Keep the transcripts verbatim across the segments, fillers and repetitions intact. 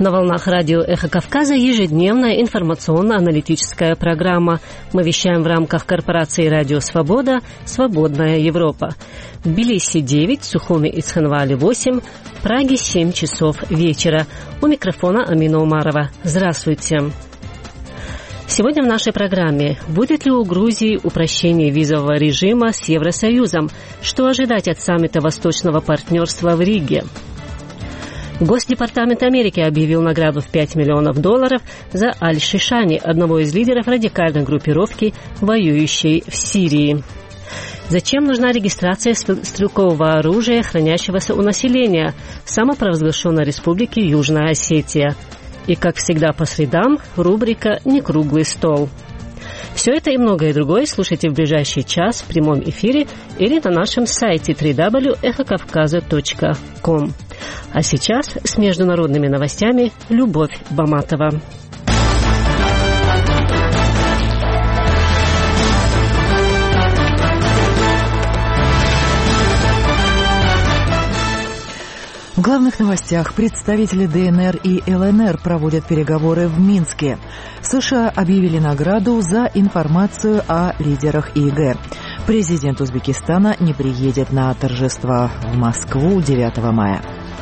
На волнах радио «Эхо Кавказа» ежедневная информационно-аналитическая программа. Мы вещаем в рамках корпорации «Радио Свобода» «Свободная Европа». В Тбилиси девять, Сухуми и Цхинвале восемь, в Праге семь часов вечера. У микрофона Амина Умарова. Здравствуйте. Сегодня в нашей программе: будет ли у Грузии упрощение визового режима с Евросоюзом? Что ожидать от саммита Восточного партнерства в Риге? Госдепартамент Америки объявил награду в пять миллионов долларов за Аль-Шишани, одного из лидеров радикальной группировки, воюющей в Сирии. Зачем нужна регистрация стрелкового оружия, хранящегося у населения в самопровозглашенной республике Южная Осетия? И, как всегда, по средам рубрика «Не круглый стол». Все это и многое другое слушайте в ближайший час в прямом эфире или на нашем сайте дабл ю дабл ю дабл ю точка эхо кавказа точка ком. А сейчас с международными новостями Любовь Баматова. В главных новостях: представители ДНР и ЛНР проводят переговоры в Минске. США объявили награду за информацию о лидерах ИГ. Президент Узбекистана не приедет на торжества в Москву девятого мая.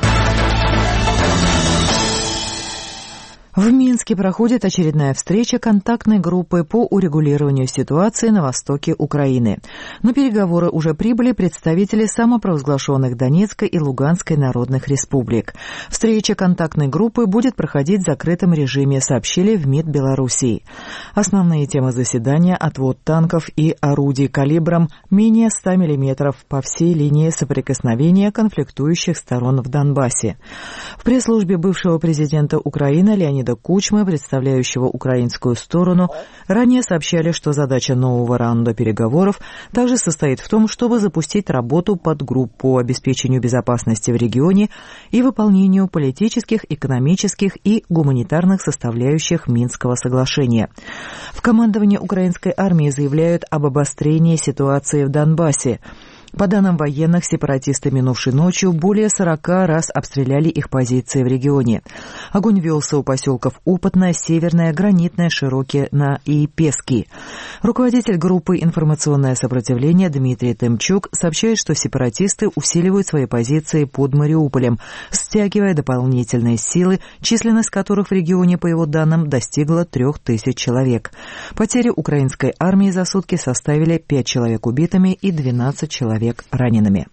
В Минске проходит очередная встреча контактной группы по урегулированию ситуации на востоке Украины. На переговоры уже прибыли представители самопровозглашенных Донецкой и Луганской народных республик. Встреча контактной группы будет проходить в закрытом режиме, сообщили в МИД Белоруссии. Основные темы заседания — отвод танков и орудий калибром менее ста миллиметров по всей линии соприкосновения конфликтующих сторон в Донбассе. В пресс-службе бывшего президента Украины Леонида Кучмы, представляющего украинскую сторону, ранее сообщали, что задача нового раунда переговоров также состоит в том, чтобы запустить работу подгрупп по обеспечению безопасности в регионе и выполнению политических, экономических и гуманитарных составляющих Минского соглашения. В командовании украинской армии заявляют об обострении ситуации в Донбассе. По данным военных, сепаратисты минувшей ночью более сорока раз обстреляли их позиции в регионе. Огонь велся у поселков Опытное, Северное, Гранитное, Широкие и Пески. Руководитель группы «Информационное сопротивление» Дмитрий Тымчук сообщает, что сепаратисты усиливают свои позиции под Мариуполем, стягивая дополнительные силы, численность которых в регионе, по его данным, достигла трех тысяч человек. Потери украинской армии за сутки составили пять человек убитыми и двенадцать человек ранеными.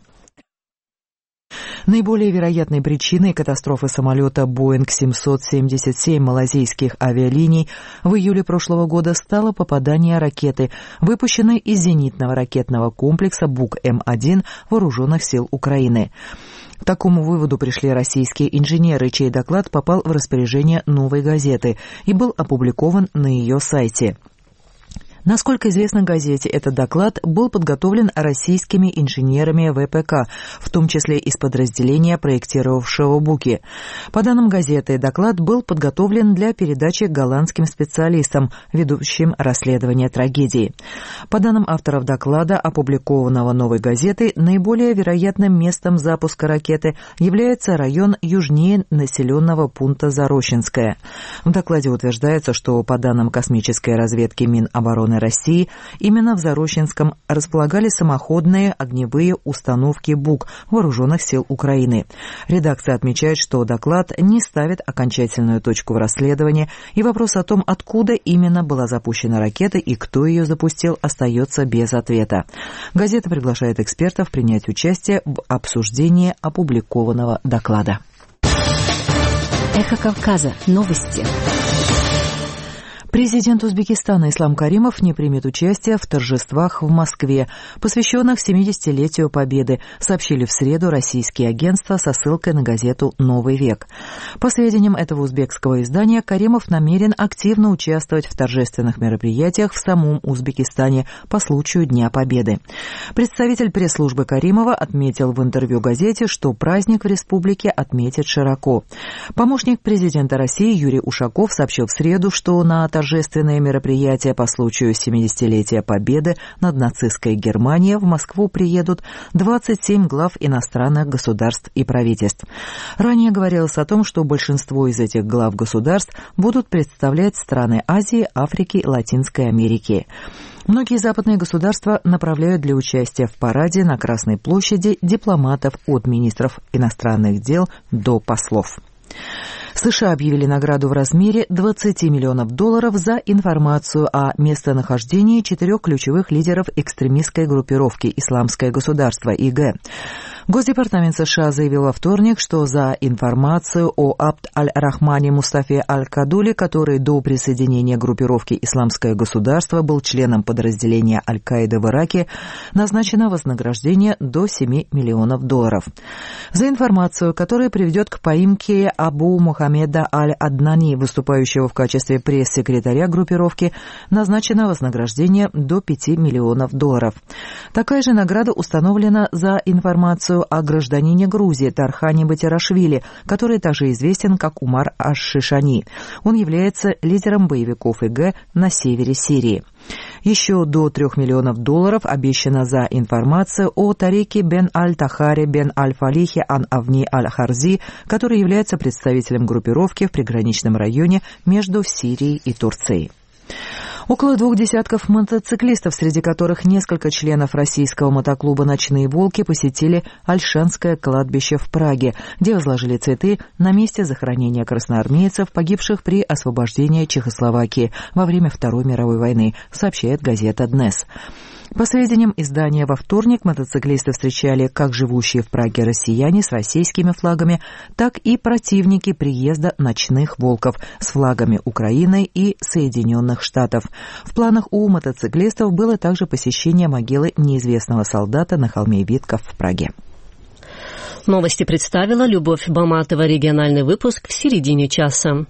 Наиболее вероятной причиной катастрофы самолета Боинг семьсот семьдесят семь малайзийских авиалиний в июле прошлого года стало попадание ракеты, выпущенной из зенитного ракетного комплекса Бук-М один Вооруженных сил Украины. К такому выводу пришли российские инженеры, чей доклад попал в распоряжение «Новой газеты» и был опубликован на ее сайте. Насколько известно газете, этот доклад был подготовлен российскими инженерами ВПК, в том числе из подразделения, проектировавшего Буки. По данным газеты, доклад был подготовлен для передачи голландским специалистам, ведущим расследование трагедии. По данным авторов доклада, опубликованного «Новой газетой», наиболее вероятным местом запуска ракеты является район южнее населенного пункта Зарощенское. В докладе утверждается, что по данным космической разведки Минобороны России, именно в Зарощенском располагались самоходные огневые установки БУК Вооруженных сил Украины. Редакция отмечает, что доклад не ставит окончательную точку в расследовании, и вопрос о том, откуда именно была запущена ракета и кто ее запустил, остается без ответа. Газета приглашает экспертов принять участие в обсуждении опубликованного доклада. Эхо Кавказа. Новости. Президент Узбекистана Ислам Каримов не примет участие в торжествах в Москве, посвященных семидесятилетию Победы, сообщили в среду российские агентства со ссылкой на газету «Новый век». По сведениям этого узбекского издания, Каримов намерен активно участвовать в торжественных мероприятиях в самом Узбекистане по случаю Дня Победы. Представитель пресс-службы Каримова отметил в интервью газете, что праздник в республике отметят широко. Помощник президента России Юрий Ушаков сообщил в среду, что на торжестве торжественное мероприятие по случаю семидесятилетия победы над нацистской Германией в Москву приедут двадцать семь глав иностранных государств и правительств. Ранее говорилось о том, что большинство из этих глав государств будут представлять страны Азии, Африки и Латинской Америки. Многие западные государства направляют для участия в параде на Красной площади дипломатов от министров иностранных дел до послов. США объявили награду в размере двадцать миллионов долларов за информацию о местонахождении четырех ключевых лидеров экстремистской группировки «Исламское государство» ИГ. Госдепартамент США заявил во вторник, что за информацию о Абд аль-Рахмане Мустафе аль-Кадули, который до присоединения группировки «Исламское государство» был членом подразделения Аль-Каиды в Ираке, назначено вознаграждение до семи миллионов долларов. За информацию, которая приведет к поимке Абу Мухаммеда аль-Аднани, выступающего в качестве пресс-секретаря группировки, назначено вознаграждение до пяти миллионов долларов. Такая же награда установлена за информацию о гражданине Грузии Тархане Батирашвили, который также известен как Умар аш-Шишани. Он является лидером боевиков ИГ на севере Сирии. Еще до трех миллионов долларов обещано за информацию о Тарике бен аль-Тахаре бен аль-Фалихе ан-Авни аль-Харзи, который является представителем группировки в приграничном районе между Сирией и Турцией. Около двух десятков мотоциклистов, среди которых несколько членов российского мотоклуба «Ночные волки», посетили Ольшанское кладбище в Праге, где возложили цветы на месте захоронения красноармейцев, погибших при освобождении Чехословакии во время Второй мировой войны, сообщает газета «Днес». По сведениям издания, во вторник мотоциклисты встречали как живущие в Праге россияне с российскими флагами, так и противники приезда «Ночных волков» с флагами Украины и Соединенных Штатов. В планах у мотоциклистов было также посещение могилы неизвестного солдата на холме Витков в Праге. Новости представила Любовь Баматова. Региональный выпуск в середине часа.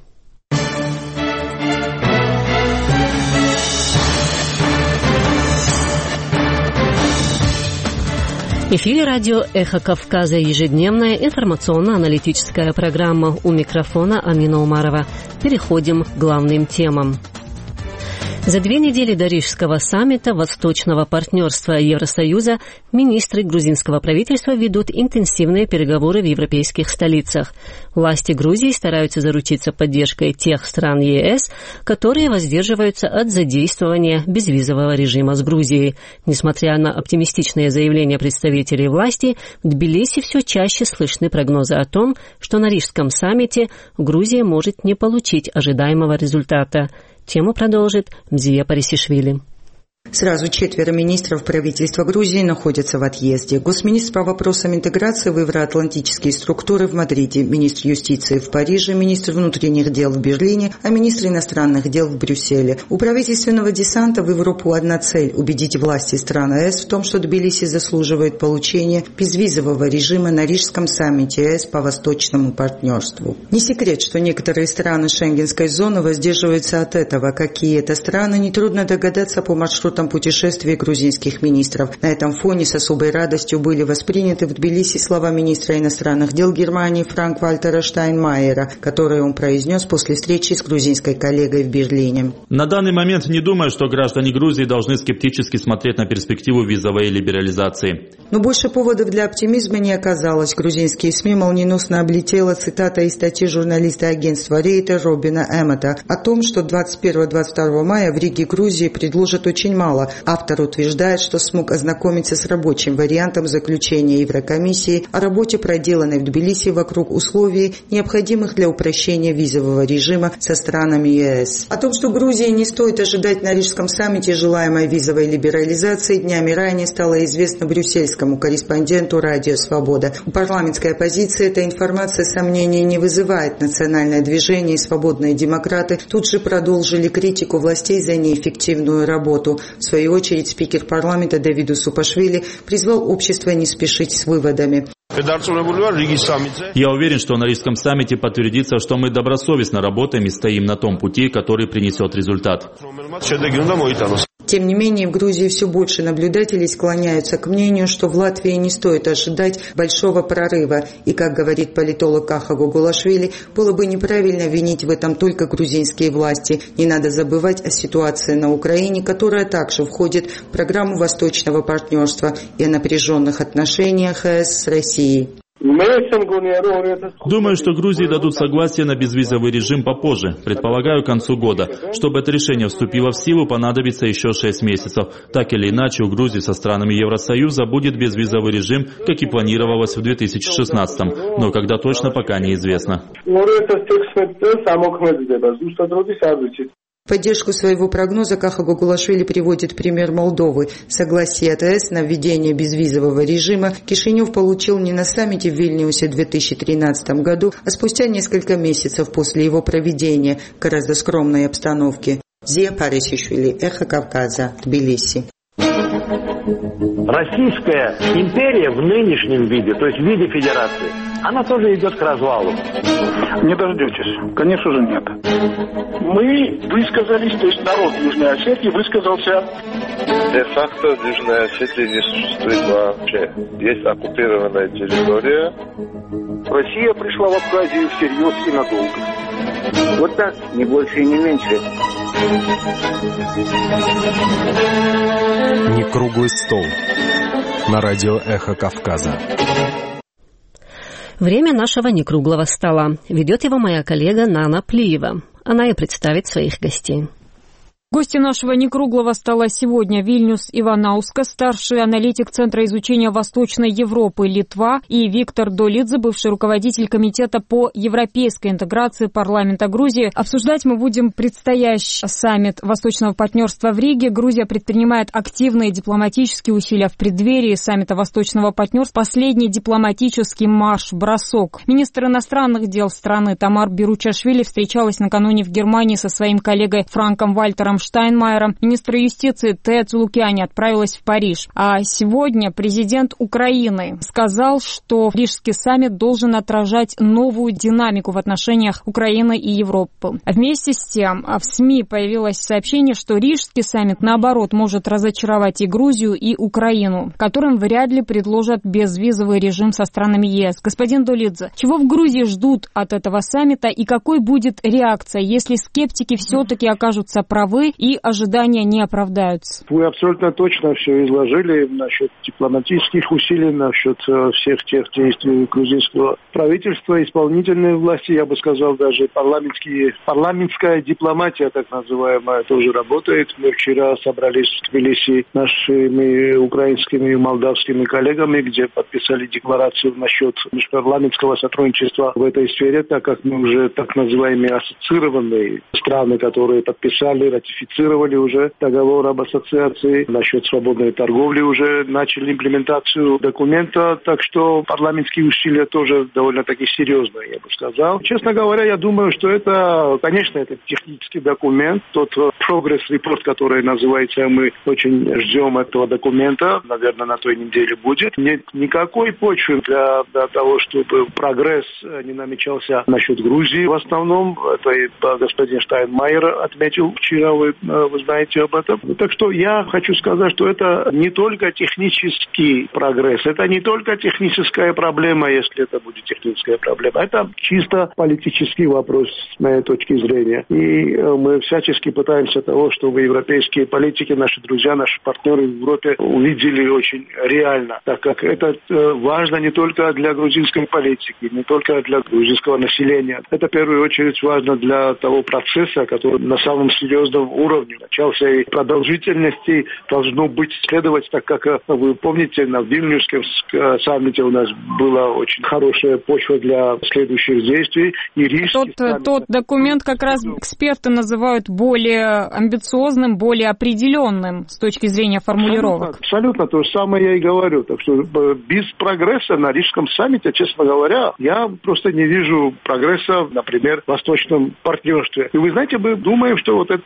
В эфире радио «Эхо Кавказа», ежедневная информационно-аналитическая программа. У микрофона Амина Умарова. Переходим к главным темам. За две недели до Рижского саммита Восточного партнерства Евросоюза министры грузинского правительства ведут интенсивные переговоры в европейских столицах. Власти Грузии стараются заручиться поддержкой тех стран ЕС, которые воздерживаются от задействования безвизового режима с Грузией. Несмотря на оптимистичные заявления представителей власти, в Тбилиси все чаще слышны прогнозы о том, что на Рижском саммите Грузия может не получить ожидаемого результата. Тему продолжит Мзия Парисишвили. Сразу четверо министров правительства Грузии находятся в отъезде. Госминистр по вопросам интеграции в евроатлантические структуры в Мадриде, министр юстиции в Париже, министр внутренних дел в Берлине, а министр иностранных дел в Брюсселе. У правительственного десанта в Европу одна цель – убедить власти стран ЕС в том, что Тбилиси заслуживает получения безвизового режима на Рижском саммите ЕС по Восточному партнерству. Не секрет, что некоторые страны Шенгенской зоны воздерживаются от этого. Какие это страны, нетрудно догадаться по маршруту путешествий грузинских министров. На этом фоне с особой радостью были восприняты в Тбилиси слова министра иностранных дел Германии Франк-Вальтера Штайнмайера, которые он произнес после встречи с грузинской коллегой в Берлине. На данный момент не думаю, что граждане Грузии должны скептически смотреть на перспективу визовой либерализации. Но больше поводов для оптимизма не оказалось. Грузинские СМИ молниеносно облетела цитата из статьи журналиста агентства Рейтер Робина Эммета о том, что двадцать первого — двадцать второго мая в Риге, Грузии, предложат очень мало. Автор утверждает, что смог ознакомиться с рабочим вариантом заключения Еврокомиссии о работе, проделанной в Тбилиси вокруг условий, необходимых для упрощения визового режима со странами ЕС. О том, что Грузии не стоит ожидать на Рижском саммите желаемой визовой либерализации, днями ранее стало известно брюссельскому корреспонденту «Радио Свобода». У парламентской оппозиции эта информация сомнений не вызывает. Национальное движение и свободные демократы тут же продолжили критику властей за неэффективную работу. В свою очередь, спикер парламента Давиду Супашвили призвал общество не спешить с выводами. Я уверен, что на Рижском саммите подтвердится, что мы добросовестно работаем и стоим на том пути, который принесет результат. Тем не менее, в Грузии все больше наблюдателей склоняются к мнению, что в Латвии не стоит ожидать большого прорыва. И, как говорит политолог Каха Гугулашвили, было бы неправильно винить в этом только грузинские власти. Не надо забывать о ситуации на Украине, которая также входит в программу Восточного партнерства и о напряженных отношениях ЕС с Россией. Думаю, что Грузии дадут согласие на безвизовый режим попозже, предполагаю, к концу года. Чтобы это решение вступило в силу, понадобится еще шесть месяцев. Так или иначе, у Грузии со странами Евросоюза будет безвизовый режим, как и планировалось в две тысячи шестнадцатом, но когда точно, пока неизвестно. В поддержку своего прогноза Каха Гугулашвили приводит пример Молдовы. Согласие от ЕС на введение безвизового режима Кишинев получил не на саммите в Вильнюсе в две тысячи тринадцатом году, а спустя несколько месяцев после его проведения в гораздо скромной обстановке. Зия Парисишвили, Эхо Кавказа, Тбилиси. Российская империя в нынешнем виде, то есть в виде федерации, она тоже идет к развалу. Не дождетесь. Конечно же нет. Мы высказались, то есть народ Южной Осетии высказался. Де-факто в Южной Осетии не существует вообще. Есть оккупированная территория. Россия пришла в Абхазию всерьез и надолго. Вот так, не больше и не меньше. Не круглый стол. На радио «Эхо Кавказа». Время нашего некруглого стола. Ведет его моя коллега Нана Плиева. Она и представит своих гостей. Гости нашего некруглого стола сегодня Вильнюс Иванаускас, старший аналитик Центра изучения Восточной Европы Литва, и Виктор Долидзе, бывший руководитель Комитета по европейской интеграции парламента Грузии. Обсуждать мы будем предстоящий саммит Восточного партнерства в Риге. Грузия предпринимает активные дипломатические усилия в преддверии саммита Восточного партнерства. Последний дипломатический марш-бросок. Министр иностранных дел страны Тамар Беручашвили встречалась накануне в Германии со своим коллегой Франком Вальтером Штайнмайером. Министр юстиции Тея Цулукяни отправилась в Париж. А сегодня президент Украины сказал, что Рижский саммит должен отражать новую динамику в отношениях Украины и Европы. Вместе с тем в СМИ появилось сообщение, что Рижский саммит, наоборот, может разочаровать и Грузию, и Украину, которым вряд ли предложат безвизовый режим со странами ЕС. Господин Долидзе, чего в Грузии ждут от этого саммита и какой будет реакция, если скептики все-таки окажутся правы и ожидания не оправдаются? Вы абсолютно точно все изложили насчет дипломатических усилий, насчет всех тех действий грузинского правительства, исполнительной власти, я бы сказал, даже парламентские, парламентская дипломатия, так называемая, тоже работает. Мы вчера собрались в Тбилиси нашими украинскими и молдавскими коллегами, где подписали декларацию насчет межпарламентского сотрудничества в этой сфере, так как мы уже так называемые ассоциированные страны, которые подписали, ратифицировали уже договор об ассоциации, насчет свободной торговли уже начали имплементацию документа, так что парламентские усилия тоже довольно-таки серьезные, я бы сказал. Честно говоря, я думаю, что это, конечно, это технический документ, тот прогресс-репорт, который называется, мы очень ждем этого документа, наверное, на той неделе будет. Нет никакой почвы для, для того, чтобы прогресс не намечался насчет Грузии. В основном, это и господин Штайнмайер отметил вчера, вы, вы знаете об этом. Так что я хочу сказать, что это не только технический прогресс, это не только техническая проблема, если это будет техническая проблема, это чисто политический вопрос с моей точки зрения. И мы всячески пытаемся того, чтобы европейские политики, наши друзья, наши партнеры в Европе увидели очень реально, так как это важно не только для грузинской политики, не только для грузинского населения. Это в первую очередь важно для того процесса, который на самом серьезном уровне начался, и продолжительности должно быть следовать, так как вы помните, на Вильнюсском саммите у нас была очень хорошая почва для следующих действий. И Рижский тот, саммит... тот документ как раз эксперты называют более амбициозным, более определенным с точки зрения формулировок. Абсолютно, абсолютно то же самое я и говорю. Так что без прогресса на Рижском саммите, честно говоря, я просто не вижу прогресса, например, в Восточном партнерстве. И вы знаете, мы думаем, что вот этот прогресс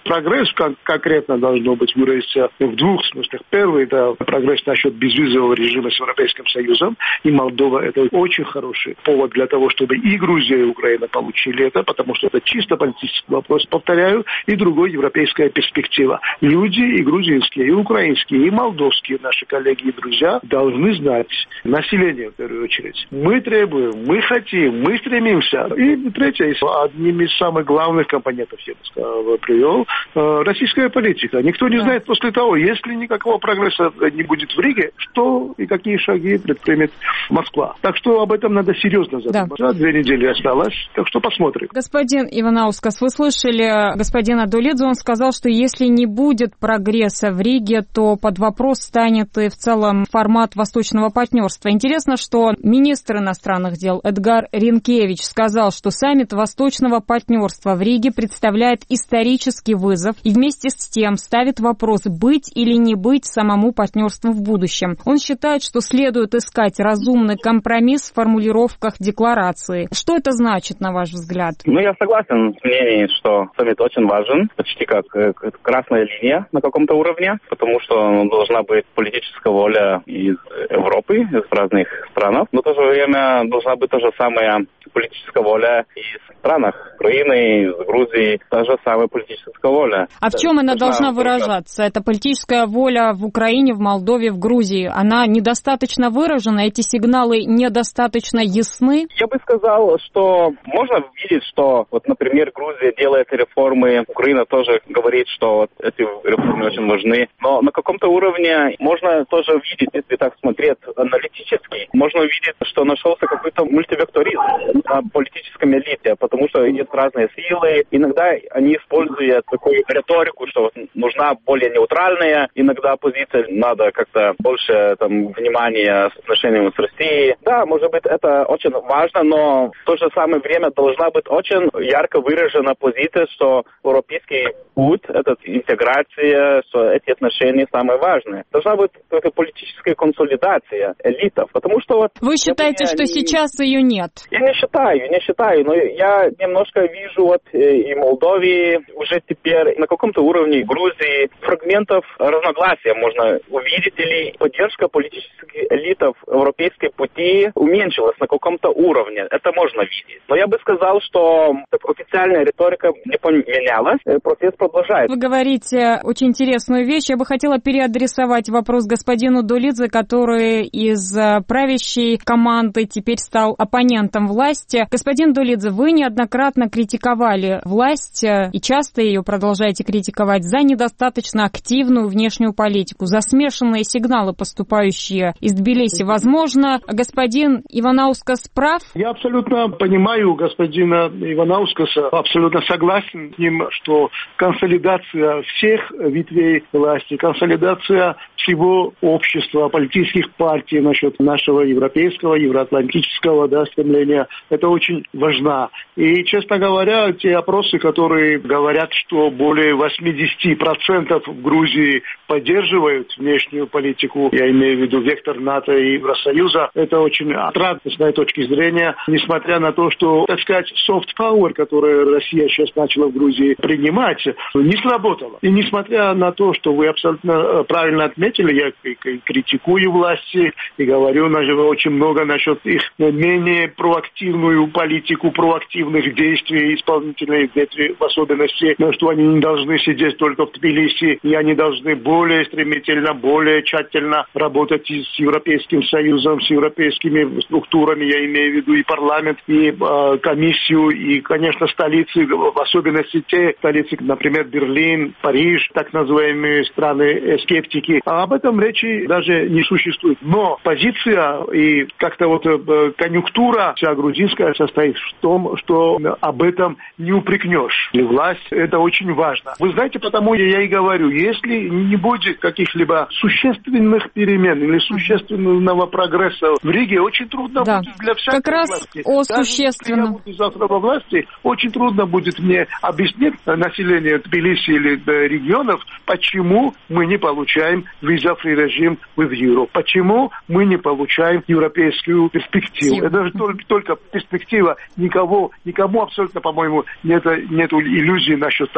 прогресс кон- конкретно должно быть выразиться в двух смыслах. Первый – это прогресс насчет безвизового режима с Европейским Союзом. И Молдова – это очень хороший повод для того, чтобы и Грузия, и Украина получили это, потому что это чисто политический вопрос, повторяю, и другой европейская перспектива. Люди и грузинские, и украинские, и молдовские наши коллеги и друзья должны знать, население в первую очередь. Мы требуем, мы хотим, мы стремимся. И третье, одним из самых главных компонентов, я бы сказал, привел, российская политика. Никто не знает после того, если никакого прогресса не будет в Риге, что и какие шаги предпримет Москва. Так что об этом надо серьезно задуматься. Да. Две недели осталось, так что посмотрим. Господин Иванаускас, вы слышали господина Долидзе, он сказал, что если не будет прогресса в Риге, то под вопрос станет и в целом формат восточного партнерства. Интересно, что министр иностранных дел Эдгар Ринкевич сказал, что саммит восточного партнерства в Риге представляет исторический вызов и вместе с тем ставит вопрос, быть или не быть самому партнерству в будущем. Он считает, что следует искать разумный компромисс в формулировках декларации. Что это значит, на ваш взгляд? Ну, я согласен с мнением, что саммит очень важен, почти как красная линия на каком-то уровне, потому что должна быть политическая воля из Европы, из разных стран, но в то же время должна быть та же самая политическая воля и в странах Украины, из Грузии, та же самая политическая воля. А в чем она должна выражаться? Это политическая воля в Украине, в Молдове, в Грузии. Она недостаточно выражена? Эти сигналы недостаточно ясны? Я бы сказал, что можно видеть, что, вот, например, Грузия делает реформы, Украина тоже говорит, что вот эти реформы очень важны. Но на каком-то уровне можно тоже видеть, если так смотреть аналитически, можно увидеть, что нашелся какой-то мультивекторизм на политическом элите, потому что есть разные силы. Иногда они используют такую риторику, что вот нужна более нейтральная, иногда оппозиция надо как-то больше там, внимания с отношением с Россией. Да, может быть, это очень важно, но в то же самое время должна быть очень ярко выражена позиция, что европейский путь, эта интеграция, что эти отношения самые важные. Должна быть только политическая консолидация элитов, потому что вот... Вы считаете, что они... сейчас ее нет? Я не считаю, не считаю, но я немножко вижу вот и Молдовии уже теперь на каком-то уровне Грузии фрагментов разногласия можно увидеть, или поддержка политических элитов европейской пути уменьшилась на каком-то уровне. Это можно видеть. Но я бы сказал, что официальная риторика не поменялась, процесс продолжается. Вы говорите очень интересную вещь. Я бы хотела переадресовать вопрос господину Долидзе, который из правящей команды теперь стал оппонентом власти. Господин Долидзе, вы неоднократно критиковали власть и часто ее продолжаете критиковать за недостаточно активную внешнюю политику, за смешанные сигналы, поступающие из Тбилиси. Возможно, господин Иванаускас прав? Я абсолютно понимаю господина Иванаускаса, абсолютно согласен с ним, что консолидация всех ветвей власти, консолидация всего общества, политических партий насчет нашего европейского, евроатлантического да, стремления, это очень важно. И, честно говоря, те опросы, которые говорят, что более восемьдесят процентов в Грузии поддерживают внешнюю политику, я имею в виду вектор НАТО и Евросоюза, это очень отрадно с моей точки зрения, несмотря на то, что, так сказать, soft power, который Россия сейчас начала в Грузии принимать, не сработало. И несмотря на то, что вы абсолютно правильно отметили, я критикую власти и говорю очень много насчет их менее проактивную политику, проактивных действий исполнительной ветви, в особенности, что они не должны сидеть только в Тбилиси, и они должны более стремительно, более тщательно работать с Европейским Союзом, с европейскими структурами, я имею в виду и парламент, и э, комиссию, и, конечно, столицы, в особенности те столицы, например, Берлин, Париж, так называемые страны-скептики. А об этом речи даже не существует. Но позиция и как-то вот э, конъюнктура вся грузинская состоит в том, что об этом не упрекнешь. И власть, это очень важно. Вы знаете, потому я и говорю, если не будет каких-либо существенных перемен или существенного прогресса в Риге, очень трудно да. будет для всякой как раз власти. О Даже существенном. если я буду завтра во власти, очень трудно будет мне объяснить населению Тбилиси или регионов, почему мы не получаем визовый режим в Европе, почему мы не получаем европейскую перспективу. Сил. Это же только, только перспектива. Никого, никому абсолютно, по-моему, нет, нет иллюзий насчет того,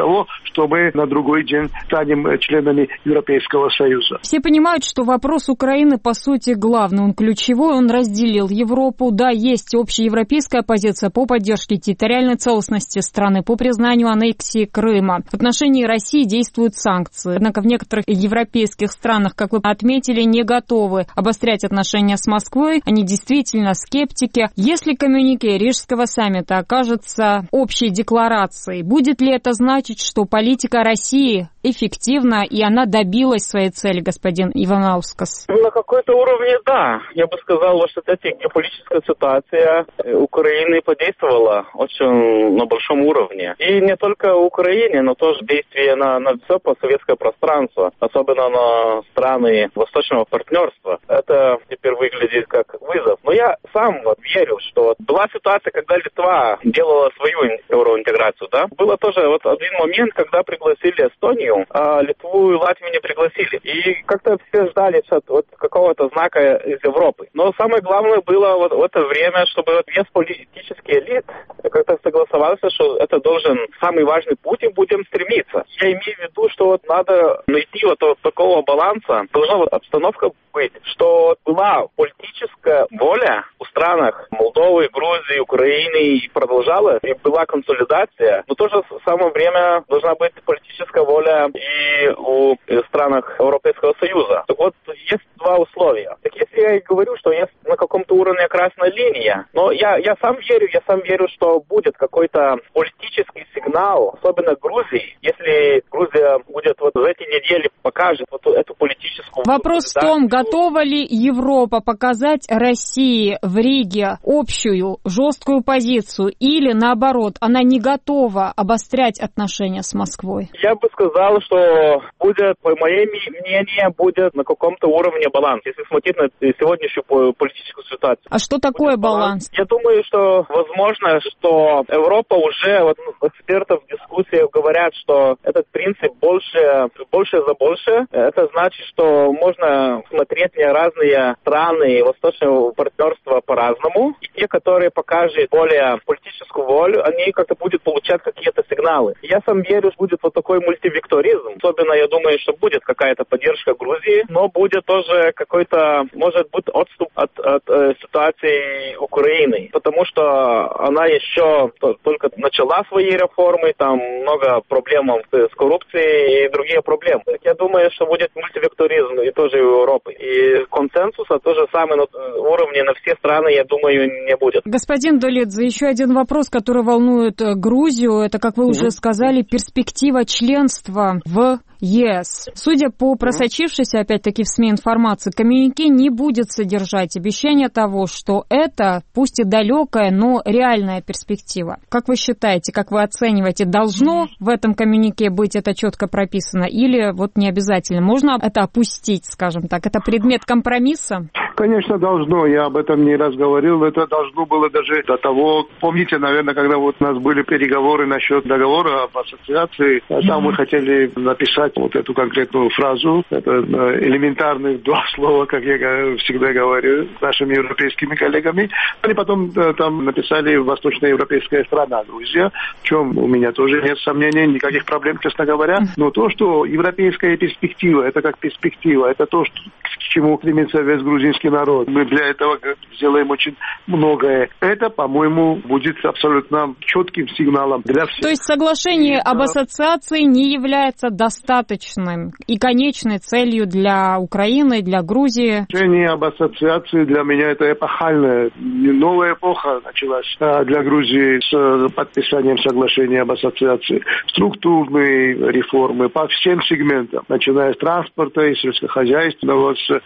что мы на другой день станем членами Европейского Союза. Все понимают, что вопрос Украины, по сути, главный, он ключевой, он разделил Европу. Да, есть общеевропейская позиция по поддержке территориальной целостности страны, по признанию аннексии Крыма. В отношении России действуют санкции. Однако в некоторых европейских странах, как вы отметили, не готовы обострять отношения с Москвой. Они действительно скептики. Если коммюнике Рижского саммита окажется общей декларацией, будет ли это значить, что политика России эффективна и она добилась своей цели, господин Иванаускас? На какой-то уровне, да. Я бы сказал, что эта геополитическая ситуация Украины подействовала очень на большом уровне. И не только Украине, но тоже действие на, на все постсоветское пространство, особенно на страны Восточного партнерства. Это теперь выглядит как вызов. Но я сам вот верю, что была ситуация, когда Литва делала свою евроинтеграцию, да. Было тоже вот один момент, когда пригласили Эстонию, а Литву и Латвию не пригласили. И как-то все ждали вот какого-то знака из Европы. Но самое главное было вот в это время, чтобы вот весь политический элит как-то согласовался, что это должен самый важный путь, и будем стремиться. Я имею в виду, что вот надо найти вот, вот такого баланса. Должна вот обстановка быть, что была политическая воля у странах Молдовы, Грузии, Украины и продолжалась, и была консолидация, но тоже в самое время должна быть политическая воля и у странах Европейского Союза. Так вот, есть два условия. Так если я и говорю, что есть на каком-то уровне красная линия, но я, я сам верю, я сам верю, что будет какой-то политический сигнал, особенно Грузии, если Грузия будет вот в эти недели покажет вот эту политическую... Вопрос в том, готова ли Европа показать России в Риге общую жесткую позицию или, наоборот, она не готова обострять отношения с Москвой? Я бы сказал, что будет, по моему мнению, будет на каком-то уровне баланс, если смотреть на сегодняшнюю политическую ситуацию. А что такое баланс? Я думаю, что возможно, что Европа уже, вот экспертов в дискуссиях говорят, что этот принцип больше, больше за больше. Это значит, что можно смотреть на разные страны восточного партнерства по-разному. И те, которые покажут более политическую волю, они как-то будут получать какие-то сигналы. Я сам верю, что будет вот такой мультивекторизм. Особенно, я думаю, что будет какая-то поддержка Грузии, но будет тоже какой-то, может быть, отступ от, от э, ситуации Украины. Потому что она еще только начала свои реформы, там много проблем с коррупцией и другие проблемы. Я думаю, что будет мультивекторизм и тоже в Европе. И консенсуса тоже самое на уровне на все страны, я думаю, не будет. Господин Долидзе, еще один вопрос, который волнует Грузию. Это, как вы mm-hmm. уже сказали, перспектива членства в ЕС. Судя по просочившейся, опять-таки, в СМИ информации, коммюнике не будет содержать обещания того, что это, пусть и далекая, но реальная перспектива. Как вы считаете, как вы оцениваете, должно в этом коммюнике быть это четко прописано или вот не обязательно? Можно это опустить, скажем так? Это предмет компромисса? Конечно, должно. Я об этом не раз говорил. Это должно было даже до того... Помните, наверное, когда вот у нас были переговоры насчет договора об ассоциации, там мы хотели написать вот эту конкретную фразу. Это элементарные два слова, как я всегда говорю с нашими европейскими коллегами. Они потом там написали «Восточноевропейская страна Грузия», в чем у меня тоже нет сомнений, никаких проблем, честно говоря. Но то, что европейская перспектива, это как перспектива, это то, что, к чему стремится весь грузинский народ. Мы для этого сделаем очень многое. Это, по-моему, будет абсолютно четким сигналом для всех. То есть соглашение об ассоциации не является достаточным и конечной целью для Украины, для Грузии? Соглашение об ассоциации для меня это эпохальная, новая эпоха началась для Грузии с подписанием соглашения об ассоциации. Структурные реформы по всем сегментам, начиная с транспорта и сельскохозяйственного, с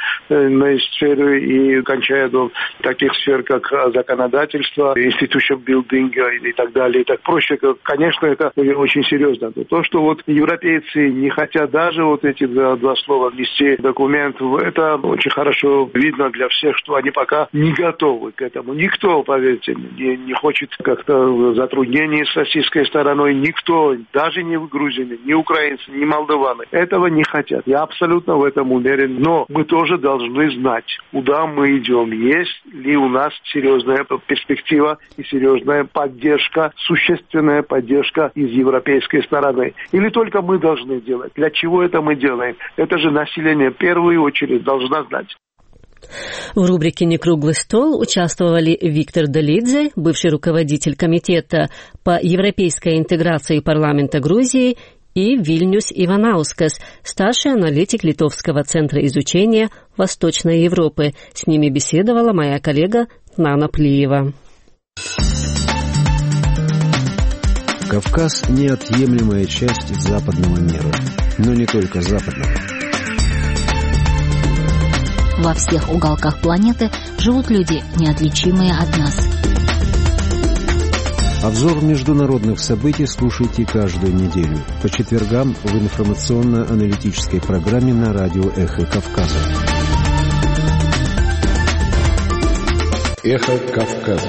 сферы и кончая до таких сфер, как законодательство, institution building и так далее. И так проще, конечно, это очень серьезно. То, что вот европейцы не хотят даже вот эти два, два слова внести в документ, это очень хорошо видно для всех, что они пока не готовы к этому. Никто, поверьте, не, не хочет как-то затруднений с российской стороной. Никто, даже не грузины, ни украинцы, ни молдаваны, этого не хотят. Я абсолютно в этом уверен. Но мы тоже тоже должны знать, куда мы идем. Есть ли у нас серьезная перспектива и серьезная поддержка, существенная поддержка из европейской стороны. Или только мы должны делать. Для чего это мы делаем? Это же население в первую очередь должно знать. В рубрике «Некруглый стол» участвовали Виктор Долидзе, бывший руководитель комитета по европейской интеграции парламента Грузии, и Вильнюс Иванаускас, старший аналитик Литовского центра изучения Восточной Европы. С ними беседовала моя коллега Нана Плиева. Кавказ – неотъемлемая часть западного мира, но не только западного. Во всех уголках планеты живут люди, неотличимые от нас. Обзор международных событий слушайте каждую неделю по четвергам в информационно-аналитической программе на радио «Эхо Кавказа». «Эхо Кавказа».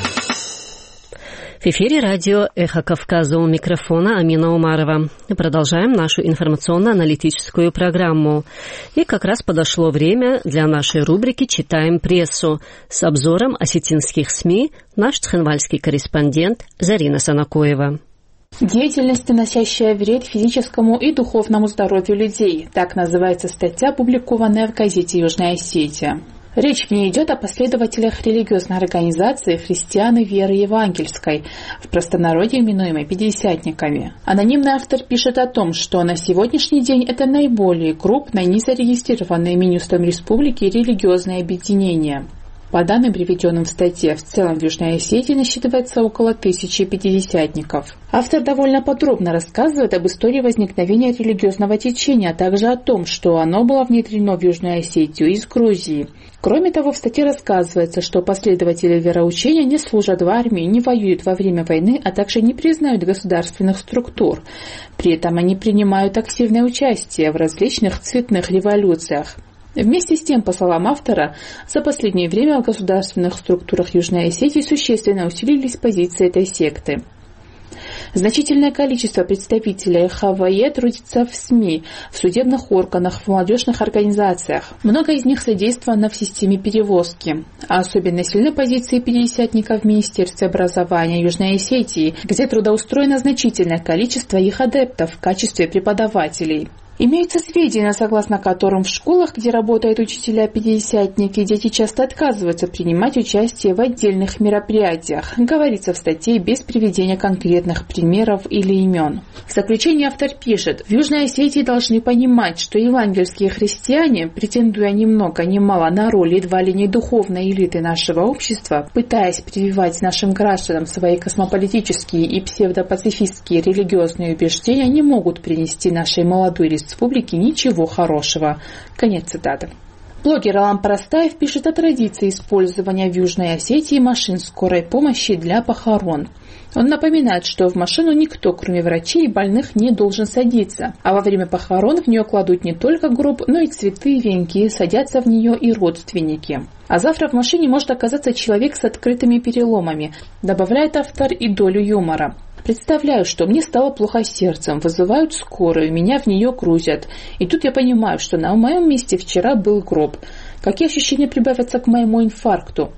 В эфире радио «Эхо Кавказа», у микрофона Амина Умарова. Продолжаем нашу информационно-аналитическую программу. И как раз подошло время для нашей рубрики «Читаем прессу». С обзором осетинских СМИ наш цхинвальский корреспондент Зарина Санакоева. Деятельность, наносящая вред физическому и духовному здоровью людей. Так называется статья, опубликованная в газете «Южная Осетия». Речь в ней идет о последователях религиозной организации «Христианы веры евангельской», в простонародье именуемой «пятидесятниками». Анонимный автор пишет о том, что на сегодняшний день это наиболее крупное, незарегистрированное Минюстом республики религиозное объединение. По данным, приведенным в статье, в целом в Южной Осетии насчитывается около тысячи пятидесятников. Автор довольно подробно рассказывает об истории возникновения религиозного течения, а также о том, что оно было внедрено в Южную Осетию из Грузии. Кроме того, в статье рассказывается, что последователи вероучения не служат в армии, не воюют во время войны, а также не признают государственных структур. При этом они принимают активное участие в различных цветных революциях. Вместе с тем, по словам автора, за последнее время в государственных структурах Южной Осетии существенно усилились позиции этой секты. Значительное количество представителей ХВЕ трудится в СМИ, в судебных органах, в молодежных организациях. Много из них задействовано в системе перевозки. А особенно сильны позиции пятидесятников в Министерстве образования Южной Осетии, где трудоустроено значительное количество их адептов в качестве преподавателей. Имеются сведения, согласно которым в школах, где работают учителя-пятидесятники, дети часто отказываются принимать участие в отдельных мероприятиях. Говорится в статье без приведения конкретных примеров или имен. В заключение автор пишет: в Южной Осетии должны понимать, что евангельские христиане, претендуя ни много ни мало на роль едва ли не духовной элиты нашего общества, пытаясь прививать нашим гражданам свои космополитические и псевдопацифистские религиозные убеждения, не могут принести нашей молодой республике республики ничего хорошего. Конец цитаты. Блогер Алан Парастаев пишет о традиции использования в Южной Осетии машин скорой помощи для похорон. Он напоминает, что в машину никто, кроме врачей и больных, не должен садиться, а во время похорон в нее кладут не только гроб, но и цветы, венки, садятся в нее и родственники. А завтра в машине может оказаться человек с открытыми переломами, добавляет автор и долю юмора. Представляю, что мне стало плохо сердцем, вызывают скорую, меня в нее грузят. И тут я понимаю, что на моем месте вчера был гроб. Какие ощущения прибавятся к моему инфаркту?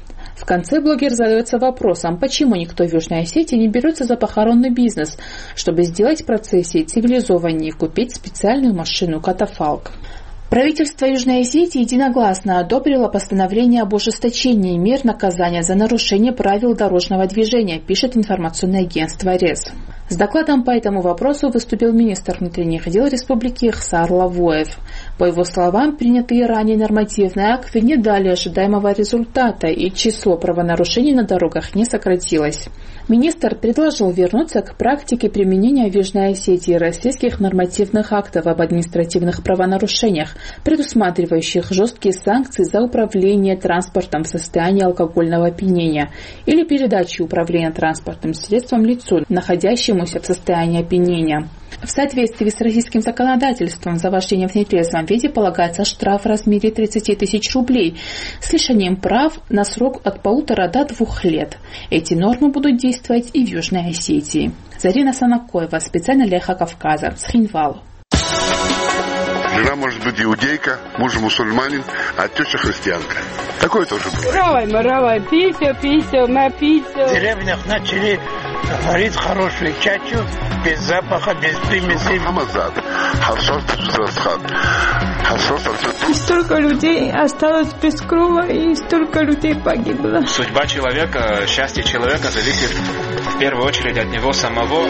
В конце блогер задается вопросом, почему никто в Южной Осетии не берется за похоронный бизнес, чтобы сделать процессии цивилизованнее и купить специальную машину-катафалк. Правительство Южной Осетии единогласно одобрило постановление об ужесточении мер наказания за нарушение правил дорожного движения, пишет информационное агентство РЕС. С докладом по этому вопросу выступил министр внутренних дел республики Хсар Лавоев. По его словам, принятые ранее нормативные акты не дали ожидаемого результата, и число правонарушений на дорогах не сократилось. Министр предложил вернуться к практике применения в Южной Осетии российских нормативных актов об административных правонарушениях, предусматривающих жесткие санкции за управление транспортом в состоянии алкогольного опьянения или передачу управления транспортным средством лицу, находящемуся в состоянии опьянения. В соответствии с российским законодательством за вождение в нетрезвом виде полагается штраф в размере тридцать тысяч рублей с лишением прав на срок от полутора до двух лет. Эти нормы будут действовать и в Южной Осетии. Зарина Санакоева, специально для Эхо Кавказа, Цхинвал. Жена может быть иудейка, муж мусульманин, а теща христианка. Такое тоже бывает. Равай, маравай, пися, пися, напися. В деревнях начали варить хорошую чачу, без запаха, без примесей. Хамазад. И столько людей осталось без крова, и столько людей погибло. Судьба человека, счастье человека зависит в первую очередь от него самого.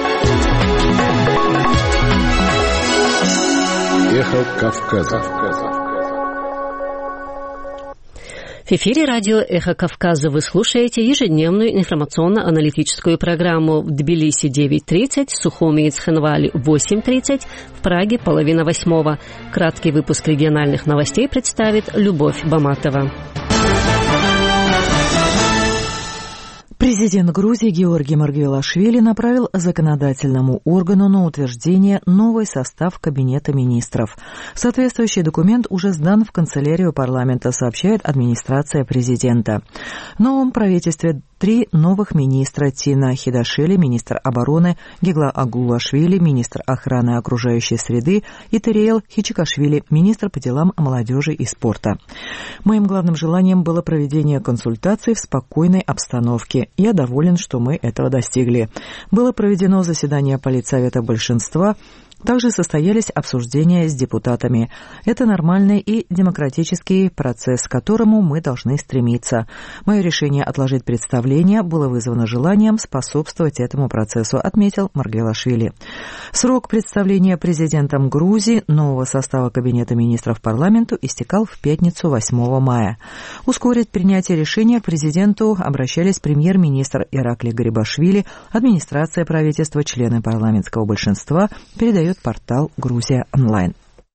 Эхо Кавказа. В эфире радио «Эхо Кавказа» вы слушаете ежедневную информационно-аналитическую программу в Тбилиси девять тридцать, Сухуми и Цхинвали восемь тридцать, в Праге половина восьмого. Краткий выпуск региональных новостей представит Любовь Баматова. Президент Грузии Георгий Маргвелашвили направил законодательному органу на утверждение новый состав Кабинета министров. Соответствующий документ уже сдан в канцелярию парламента, сообщает администрация президента. В новом правительстве три новых министра: Тина Хидашвили, министр обороны, Гигла Агулашвили, министр охраны окружающей среды, и Териэл Хичикашвили, министр по делам молодежи и спорта. Моим главным желанием было проведение консультаций в спокойной обстановке. Я доволен, что мы этого достигли. Было проведено заседание политсовета большинства. Также состоялись обсуждения с депутатами. Это нормальный и демократический процесс, к которому мы должны стремиться. Мое решение отложить представление было вызвано желанием способствовать этому процессу, отметил Маргвелашвили. Срок представления президентом Грузии нового состава Кабинета министров парламенту истекал в пятницу восьмого мая. Ускорить принятие решения к президенту обращались премьер-министр Ираклий Гарибашвили, администрация правительства, члены парламентского большинства, передает портал «Грузия онлайн».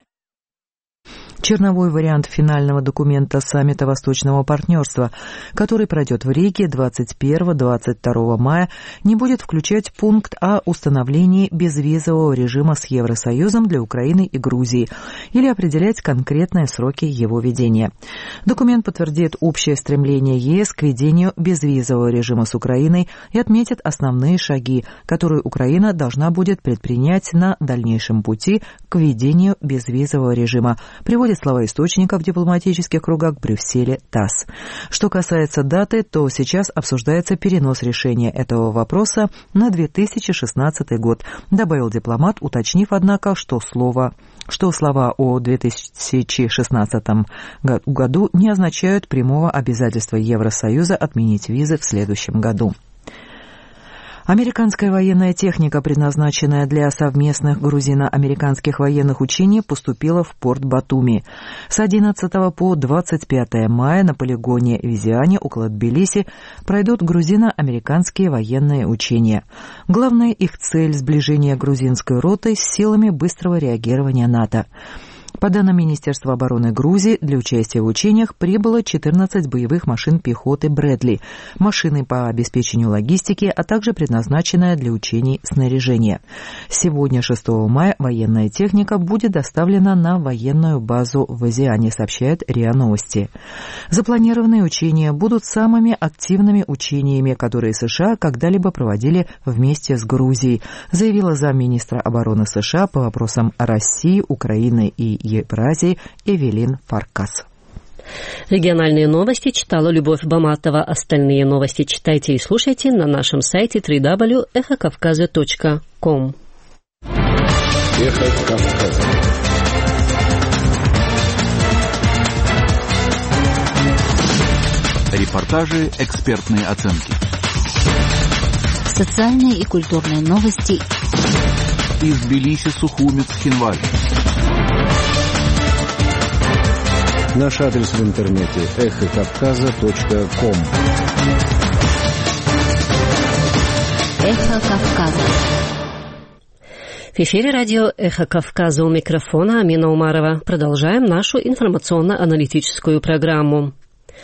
Черновой вариант финального документа саммита Восточного партнерства, который пройдет в Риге двадцать первого — двадцать второго мая, не будет включать пункт о установлении безвизового режима с Евросоюзом для Украины и Грузии или определять конкретные сроки его ведения. Документ подтвердит общее стремление ЕС к ведению безвизового режима с Украиной и отметит основные шаги, которые Украина должна будет предпринять на дальнейшем пути к ведению безвизового режима, приводит слова источников в дипломатических кругах в Брюсселе ТАСС. Что касается даты, то сейчас обсуждается перенос решения этого вопроса на две тысячи шестнадцатый год, добавил дипломат, уточнив, однако, что, слово, что слова о две тысячи шестнадцатом году не означают прямого обязательства Евросоюза отменить визы в следующем году. Американская военная техника, предназначенная для совместных грузино-американских военных учений, поступила в порт Батуми. С одиннадцатого по двадцать пятое мая на полигоне Визиане около Тбилиси пройдут грузино-американские военные учения. Главная их цель – сближение грузинской роты с силами быстрого реагирования НАТО. По данным Министерства обороны Грузии, для участия в учениях прибыло четырнадцать боевых машин пехоты «Брэдли», машины по обеспечению логистики, а также предназначенное для учений снаряжение. Сегодня, шестого мая, военная техника будет доставлена на военную базу в Визиане, сообщает РИА Новости. Запланированные учения будут самыми активными учениями, которые США когда-либо проводили вместе с Грузией, заявила замминистра обороны США по вопросам России, Украины и Евразии Эвелин Фаркас. Региональные новости читала Любовь Баматова. Остальные новости читайте и слушайте на нашем сайте дабл ю дабл ю дабл ю точка эхо кавказа точка ком. Эхо Кавказа. Репортажи, экспертные оценки. Социальные и культурные новости. Из Тбилиси, Сухуми, Цхинвали. Наш адрес в интернете эхо кавказа точка ком. Эхо Кавказа. В эфире радио «Эхо Кавказа», у микрофона Амина Умарова. Продолжаем нашу информационно-аналитическую программу.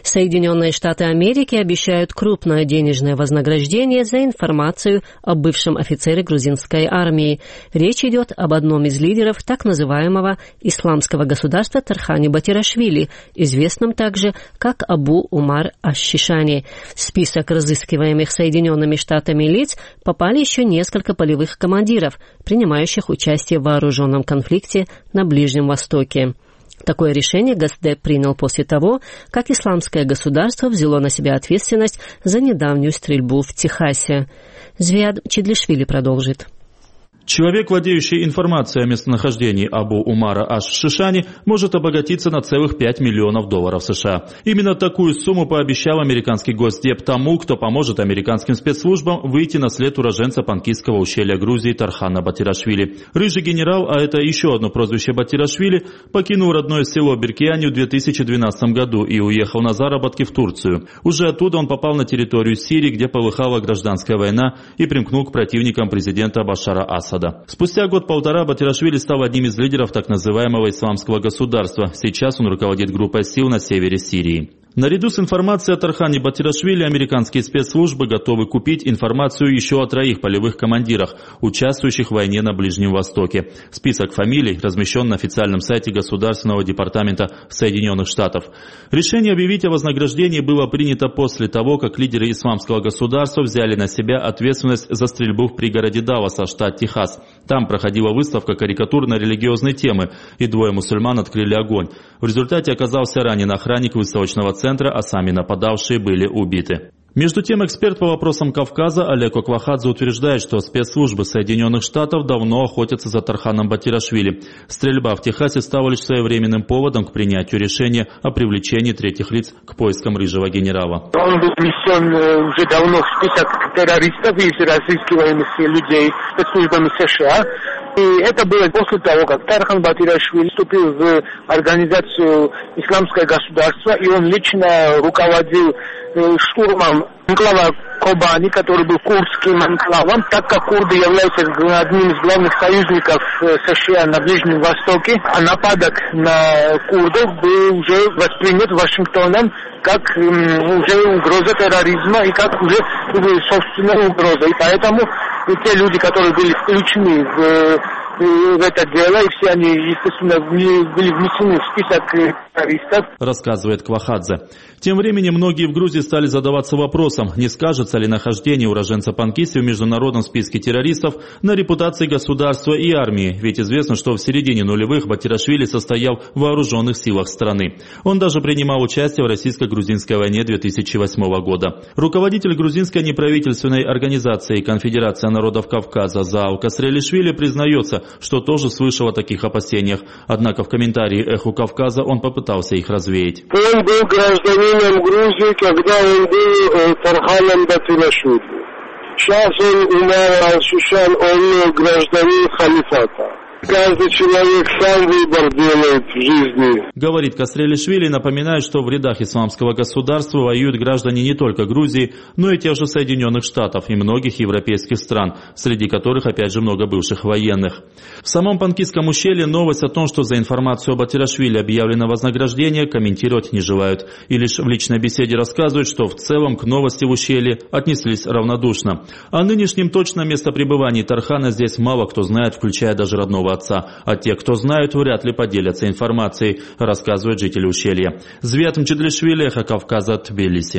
Соединенные Штаты Америки обещают крупное денежное вознаграждение за информацию о бывшем офицере грузинской армии. Речь идет об одном из лидеров так называемого исламского государства Тархане Батирашвили, известном также как Абу Умар аш-Шишани. В список разыскиваемых Соединенными Штатами лиц попали еще несколько полевых командиров, принимающих участие в вооруженном конфликте на Ближнем Востоке. Такое решение Госдеп принял после того, как исламское государство взяло на себя ответственность за недавнюю стрельбу в Техасе. Звиад Чедлишвили продолжит. Человек, владеющий информацией о местонахождении Абу Умара аш-Шишани, может обогатиться на целых пять миллионов долларов США. Именно такую сумму пообещал американский Госдеп тому, кто поможет американским спецслужбам выйти на след уроженца Панкисского ущелья Грузии Тархана Батирашвили. Рыжий генерал, а это еще одно прозвище Батирашвили, покинул родное село Беркиани в две тысячи двенадцатом году и уехал на заработки в Турцию. Уже оттуда он попал на территорию Сирии, где полыхала гражданская война, и примкнул к противникам президента Башара Асада. Спустя год-полтора Батирашвили стал одним из лидеров так называемого исламского государства. Сейчас он руководит группой сил на севере Сирии. Наряду с информацией о Тархане Батирашвили американские спецслужбы готовы купить информацию еще о троих полевых командирах, участвующих в войне на Ближнем Востоке. Список фамилий размещен на официальном сайте Государственного департамента Соединенных Штатов. Решение объявить о вознаграждении было принято после того, как лидеры исламского государства взяли на себя ответственность за стрельбу в пригороде Далласа, штат Техас. Там проходила выставка карикатурно-религиозной темы, и двое мусульман открыли огонь. В результате оказался ранен охранник выставочного центра, центра, а сами нападавшие были убиты. Между тем, эксперт по вопросам Кавказа Олег Оквахадзе утверждает, что спецслужбы Соединенных Штатов давно охотятся за Тарханом Батирашвили. Стрельба в Техасе стала лишь своевременным поводом к принятию решения о привлечении третьих лиц к поискам рыжего генерала. Он был внесен уже давно в список террористов из разыскиваемых людей спецслужбами США. И это было после того, как Тархан Батирашвили вступил в организацию «Исламское государство», и он лично руководил э, штурмом анклава Кобани, который был курдским анклавом, так как курды являются одним из главных союзников США на Ближнем Востоке, а нападок на курдов был уже воспринят Вашингтоном как м, уже угроза терроризма и как уже собственная угроза. И поэтому те люди, которые были включены в, в это дело, и все они, естественно, были внесены в список террористов. Рассказывает Квахадзе. Тем временем многие в Грузии стали задаваться вопросом, не скажется ли нахождение уроженца Панкиси в международном списке террористов на репутации государства и армии, ведь известно, что в середине нулевых Батирашвили состоял в вооруженных силах страны. Он даже принимал участие в российско-грузинской войне две тысячи восьмого года. Руководитель грузинской неправительственной организации Конфедерация народов Кавказа Заал Касрелишвили признается, что тоже слышал о таких опасениях, однако в комментарии «Эху Кавказа» он попытался их развеять. Он был гражданином Грузии, когда он был э, Тарханом Батирашвили. Сейчас он Умар аш-Шишани, он гражданин халифата. Каждый человек сам выбор делает в жизни. Говорит Касрелишвили, напоминает, что в рядах исламского государства воюют граждане не только Грузии, но и тех же Соединенных Штатов и многих европейских стран, среди которых опять же много бывших военных. В самом Панкисском ущелье новость о том, что за информацию об Батирашвили объявлено вознаграждение, комментировать не желают. И лишь в личной беседе рассказывают, что в целом к новости в ущелье отнеслись равнодушно. О нынешнем точном местопребывании Тархана здесь мало кто знает, включая даже родного отца, а те, кто знают, вряд ли поделятся информацией, рассказывают жители ущелья. Звиад Чедлишвили, Эхо Кавказа, Тбилиси.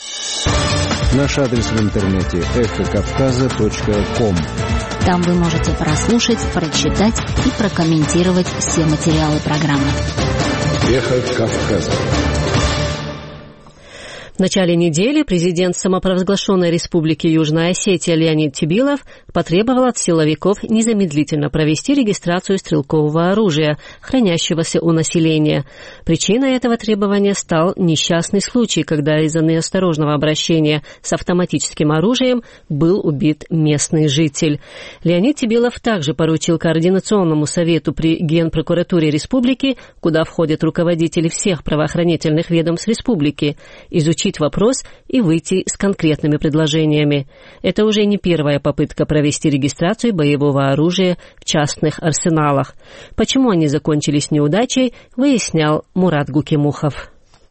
Наш адрес в интернете эхо кавказа точка ком. Там вы можете прослушать, прочитать и прокомментировать все материалы программы. Эхо Кавказа. В начале недели президент самопровозглашенной республики Южная Осетия Леонид Тибилов потребовал от силовиков незамедлительно провести регистрацию стрелкового оружия, хранящегося у населения. Причиной этого требования стал несчастный случай, когда из-за неосторожного обращения с автоматическим оружием был убит местный житель. Леонид Тибилов также поручил Координационному совету при Генпрокуратуре республики, куда входят руководители всех правоохранительных ведомств республики, изучить вопрос и выйти с конкретными предложениями. Это уже не первая попытка провести регистрацию боевого оружия в частных арсеналах. Почему они закончились неудачей, выяснял Мурат Гукимухов.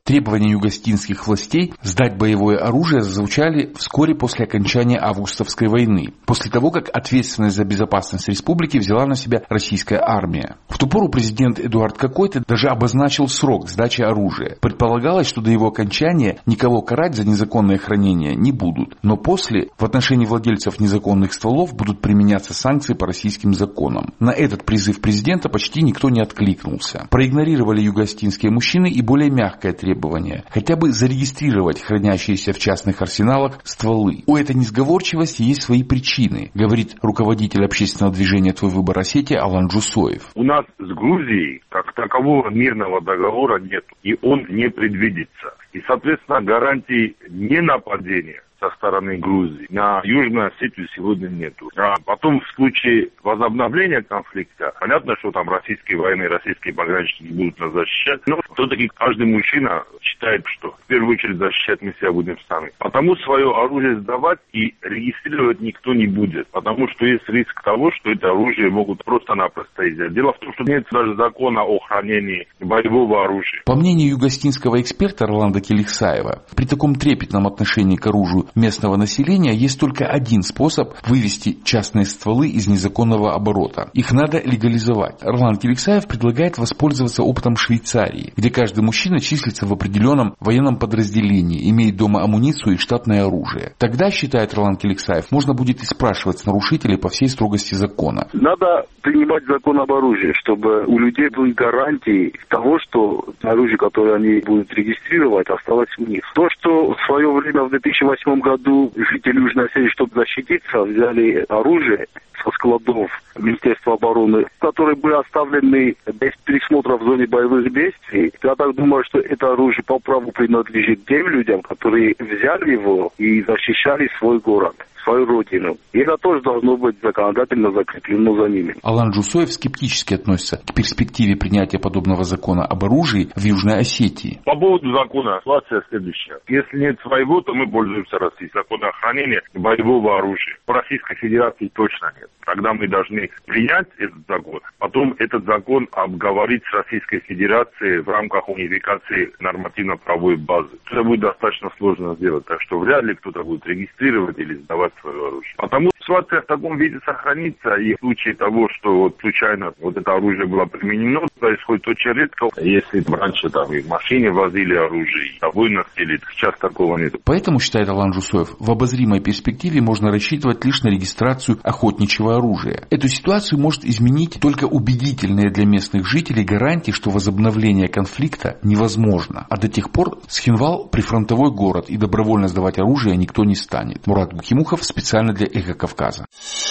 Требования югославских властей сдать боевое оружие зазвучали вскоре после окончания августовской войны, после того, как ответственность за безопасность республики взяла на себя российская армия. В ту пору президент Эдуард Какойто даже обозначил срок сдачи оружия. Предполагалось, что до его окончания никого карать за незаконное хранение не будут, но после в отношении владельцев незаконных стволов будут применяться санкции по российским законам. На этот призыв президента почти никто не откликнулся. Проигнорировали югославские мужчины и более мягкое требование. Хотя бы зарегистрировать хранящиеся в частных арсеналах стволы. У этой несговорчивости есть свои причины, говорит руководитель общественного движения «Твой выбор Осетия» Алан Джусоев. У нас с Грузией как такового мирного договора нет, и он не предвидится. И, соответственно, гарантий ненападения со стороны Грузии на Южную Осетию сегодня нету. А потом в случае возобновления конфликта, понятно, что там российские военные, российские пограничники будут нас защищать, но все-таки каждый мужчина считает, что в первую очередь защищать мы себя будем сами. Потому свое оружие сдавать и регистрировать никто не будет, потому что есть риск того, что это оружие могут просто-напросто изъять. Дело в том, что нет даже закона о хранении боевого оружия. По мнению югославского эксперта Роланда Келихсаева, при таком трепетном отношении к оружию местного населения есть только один способ вывести частные стволы из незаконного оборота. Их надо легализовать. Роланд Келихсаев предлагает воспользоваться опытом Швейцарии, где каждый мужчина числится в определенном военном подразделении, имеет дома амуницию и штатное оружие. Тогда, считает Роланд Келихсаев, можно будет и спрашивать с нарушителей по всей строгости закона. Надо принимать закон об оружии, чтобы у людей были гарантии того, что оружие, которое они будут регистрировать, осталось у них. То, что в свое время в две тысячи восьмом году жители Южной Осетии, чтобы защититься, взяли оружие со складов Министерства обороны, которые были оставлены без присмотра в зоне боевых действий. Я так думаю, что это оружие по праву принадлежит тем людям, которые взяли его и защищали свой город, свою родину. И это тоже должно быть законодательно закреплено за ними. Алан Джусоев скептически относится к перспективе принятия подобного закона об оружии в Южной Осетии. По поводу закона ситуация следующая. Если нет своего, то мы пользуемся Россией. Закон о хранении боевого оружия. В Российской Федерации точно нет. Тогда мы должны принять этот закон, потом этот закон обговорить с Российской Федерацией в рамках унификации нормативно-правовой базы. Это будет достаточно сложно сделать, так что вряд ли кто-то будет регистрировать или сдавать свое оружие. Потому ситуация в таком виде сохранится, и в случае того, что вот случайно вот это оружие было применено, происходит очень редко. Если раньше там и в машине возили оружие, и собой носили, сейчас такого нет. Поэтому, считает Алан Джусоев, в обозримой перспективе можно рассчитывать лишь на регистрацию охотничьего оружия. Эту ситуацию может изменить только убедительные для местных жителей гарантии, что возобновление конфликта невозможно. А до тех пор Схинвал – прифронтовой город, и добровольно сдавать оружие никто не станет. Мурат Бухимухов специально для Эхо Кавказа.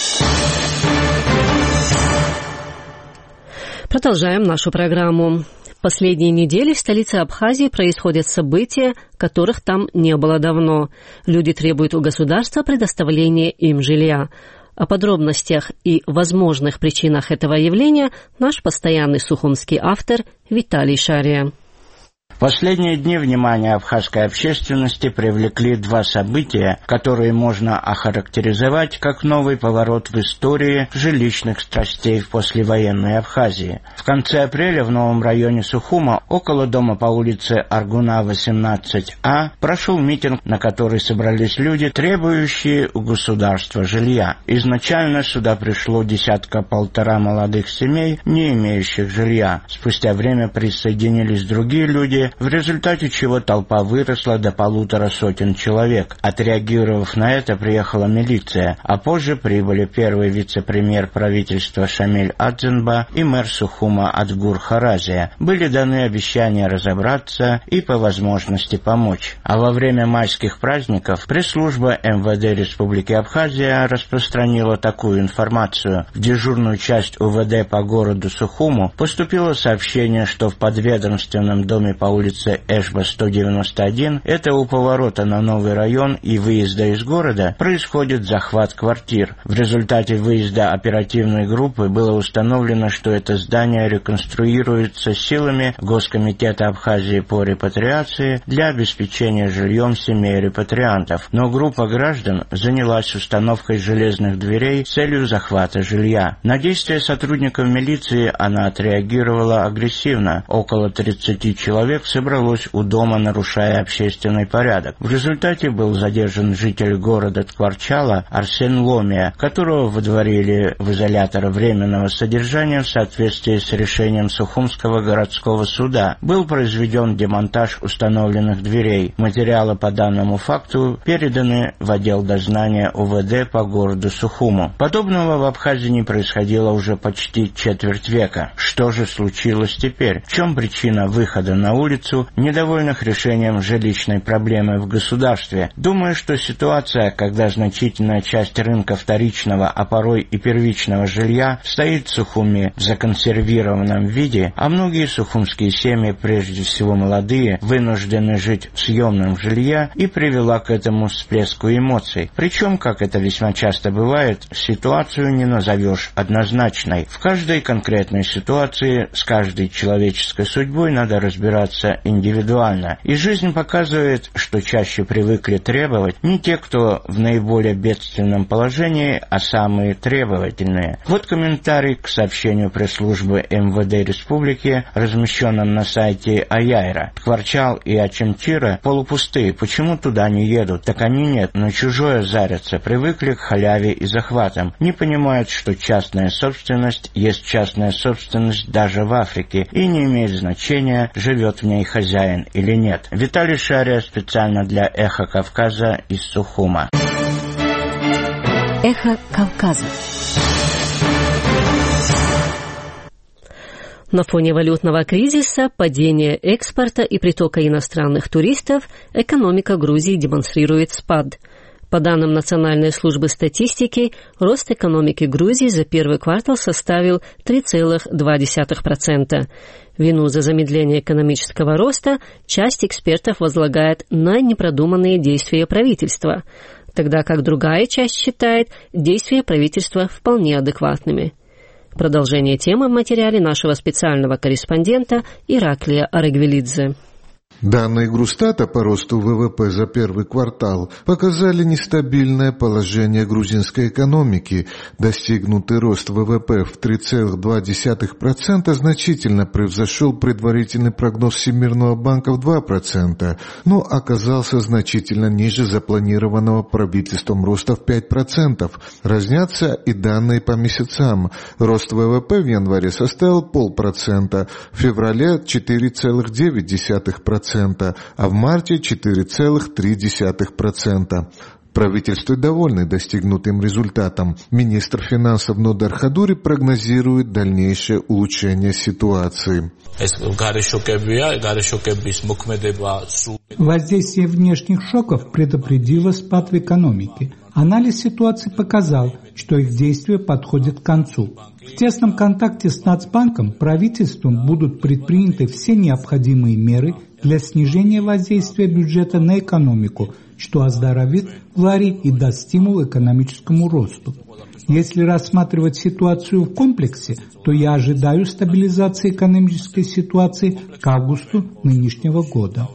Продолжаем нашу программу. В последние недели в столице Абхазии происходят события, которых там не было давно. Люди требуют у государства предоставления им жилья. О подробностях и возможных причинах этого явления наш постоянный сухумский автор Виталий Шария. В последние дни внимание абхазской общественности привлекли два события, которые можно охарактеризовать как новый поворот в истории жилищных страстей в послевоенной Абхазии. В конце апреля в новом районе Сухума, около дома по улице Аргуна, восемнадцать А, прошел митинг, на который собрались люди, требующие у государства жилья. Изначально сюда пришло десятка-полтора молодых семей, не имеющих жилья. Спустя время присоединились другие люди, в результате чего толпа выросла до полутора сотен человек. Отреагировав на это, приехала милиция, а позже прибыли первый вице-премьер правительства Шамиль Адзенба и мэр Сухума Адгур Харазия. Были даны обещания разобраться и по возможности помочь. А во время майских праздников пресс-служба эм вэ дэ Республики Абхазия распространила такую информацию. В дежурную часть у вэ дэ по городу Сухуму поступило сообщение, что в подведомственном доме по улице Эшба сто девяносто один, это у поворота на новый район и выезда из города, происходит захват квартир. В результате выезда оперативной группы было установлено, что это здание реконструируется силами Госкомитета Абхазии по репатриации для обеспечения жильем семей репатриантов. Но группа граждан занялась установкой железных дверей с целью захвата жилья. На действия сотрудников милиции она отреагировала агрессивно. Около тридцати человек человек собралось у дома, нарушая общественный порядок. В результате был задержан житель города Ткварчала Арсен Ломия, которого выдворили в изолятор временного содержания в соответствии с решением Сухумского городского суда. Был произведен демонтаж установленных дверей. Материалы по данному факту переданы в отдел дознания УВД по городу Сухуму. Подобного в Абхазии не происходило уже почти четверть века. Что же случилось теперь? В чем причина выхода на улицу недовольных решением жилищной проблемы в государстве? Думаю, что ситуация, когда значительная часть рынка вторичного, а порой и первичного жилья стоит в Сухуме в законсервированном виде, а многие сухумские семьи, прежде всего молодые, вынуждены жить в съемном жилье, и привела к этому всплеску эмоций. Причем, как это весьма часто бывает, ситуацию не назовешь однозначной. В каждой конкретной ситуации с каждой человеческой судьбой надо разбираться индивидуально. И жизнь показывает, что чаще привыкли требовать не те, кто в наиболее бедственном положении, а самые требовательные. Вот комментарий к сообщению пресс-службы МВД Республики, размещенном на сайте Аяйра. Ткварчал и Ачамчира полупустые. Почему туда не едут? Так они нет, на чужое зарятся, привыкли к халяве и захватам. Не понимают, что частная собственность есть частная собственность даже в Африке, и не имеет значения, живет в ней хозяин или нет. Виталий Шария специально для «Эхо Кавказа» из Сухума. «Эхо Кавказа». На фоне валютного кризиса, падения экспорта и притока иностранных туристов экономика Грузии демонстрирует спад. По данным Национальной службы статистики, рост экономики Грузии за первый квартал составил три целых два десятых процента. Вину за замедление экономического роста часть экспертов возлагает на непродуманные действия правительства, тогда как другая часть считает действия правительства вполне адекватными. Продолжение темы в материале нашего специального корреспондента Ираклия Арагвелидзе. Данные Грустата по росту ВВП за первый квартал показали нестабильное положение грузинской экономики. Достигнутый рост ВВП в три целых два десятых процента значительно превзошел предварительный прогноз Всемирного банка в два процента, но оказался значительно ниже запланированного правительством роста в пять процентов. Разнятся и данные по месяцам. Рост ВВП в январе составил полпроцента, в феврале четыре целых девять десятых процента, а в марте четыре целых три десятых процента. Правительство довольно достигнутым результатом. Министр финансов Нодар Хадури прогнозирует дальнейшее улучшение ситуации. Воздействие внешних шоков предопределило спад в экономике. Анализ ситуации показал, что их действия подходят к концу. В тесном контакте с Нацбанком правительством будут предприняты все необходимые меры для снижения воздействия бюджета на экономику, что оздоровит лари и даст стимул экономическому росту. Если рассматривать ситуацию в комплексе, то я ожидаю стабилизации экономической ситуации к августу нынешнего года.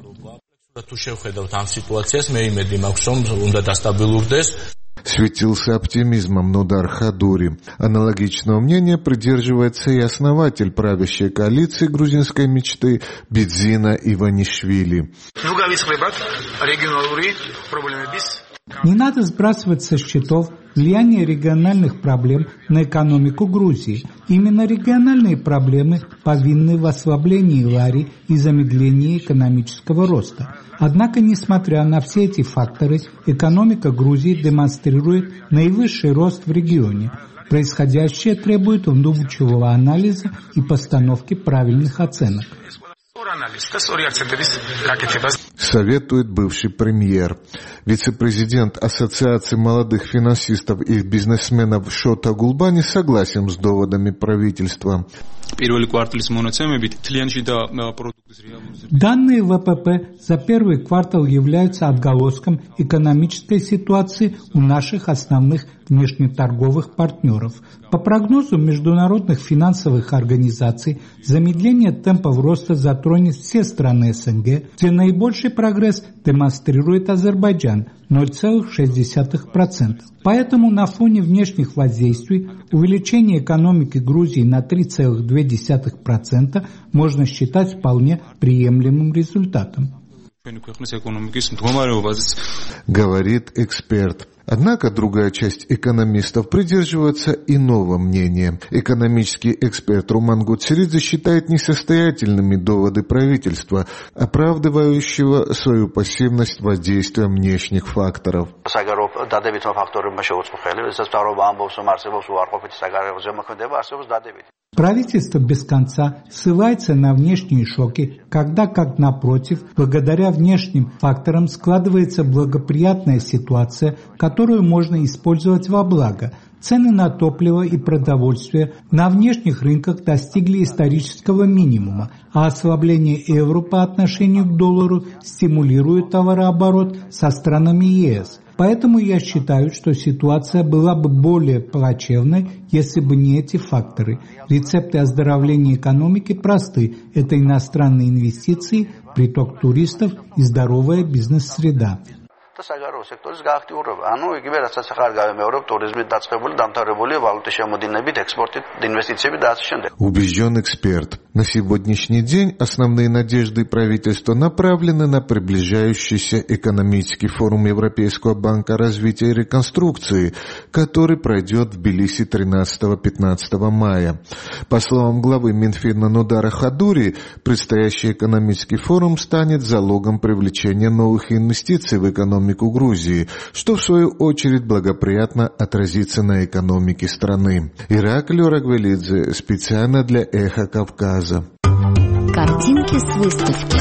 Светился оптимизмом Нодар Хадури. Аналогичного мнения придерживается и основатель правящей коалиции грузинской мечты Бидзина Иванишвили. Не надо сбрасывать со счетов влияние региональных проблем на экономику Грузии. Именно региональные проблемы повинны в ослаблении лари и замедлении экономического роста. Однако, несмотря на все эти факторы, экономика Грузии демонстрирует наивысший рост в регионе. Происходящее требует вдумчивого анализа и постановки правильных оценок. Советует бывший премьер. Вице-президент Ассоциации молодых финансистов и бизнесменов Шота Гулбани согласен с доводами правительства. Данные ВПП за первый квартал являются отголоском экономической ситуации у наших основных внешнеторговых партнеров. По прогнозу международных финансовых организаций, замедление темпов роста затронет все страны СНГ, где наибольший прогресс демонстрирует Азербайджан – ноль целых шесть десятых процента. Поэтому на фоне внешних воздействий увеличение экономики Грузии на три целых две две десятых процента можно считать вполне приемлемым результатом. Говорит эксперт. Однако другая часть экономистов придерживается иного мнения. Экономический эксперт Руман Гуцеридзе считает несостоятельными доводы правительства, оправдывающего свою пассивность воздействия внешних факторов. Правительство без конца ссылается на внешние шоки, когда, как напротив, благодаря внешним факторам складывается благоприятная ситуация, которую можно использовать во благо. Цены на топливо и продовольствие на внешних рынках достигли исторического минимума, а ослабление евро по отношению к доллару стимулирует товарооборот со странами ЕС. Поэтому я считаю, что ситуация была бы более плачевной, если бы не эти факторы. Рецепты оздоровления экономики просты. Это иностранные инвестиции, приток туристов и здоровая бизнес-среда. Убежден эксперт. На сегодняшний день основные надежды правительства направлены на приближающийся экономический форум Европейского банка развития и реконструкции, который пройдет в Тбилиси тринадцатого-пятнадцатого мая. По словам главы Минфина Нудара Хадури, предстоящий экономический форум станет залогом привлечения новых инвестиций в экономику Грузии, что в свою очередь благоприятно отразится на экономике страны. Ираклий Рагвелидзе специально для «Эхо Кавказа». Картинки с выставки.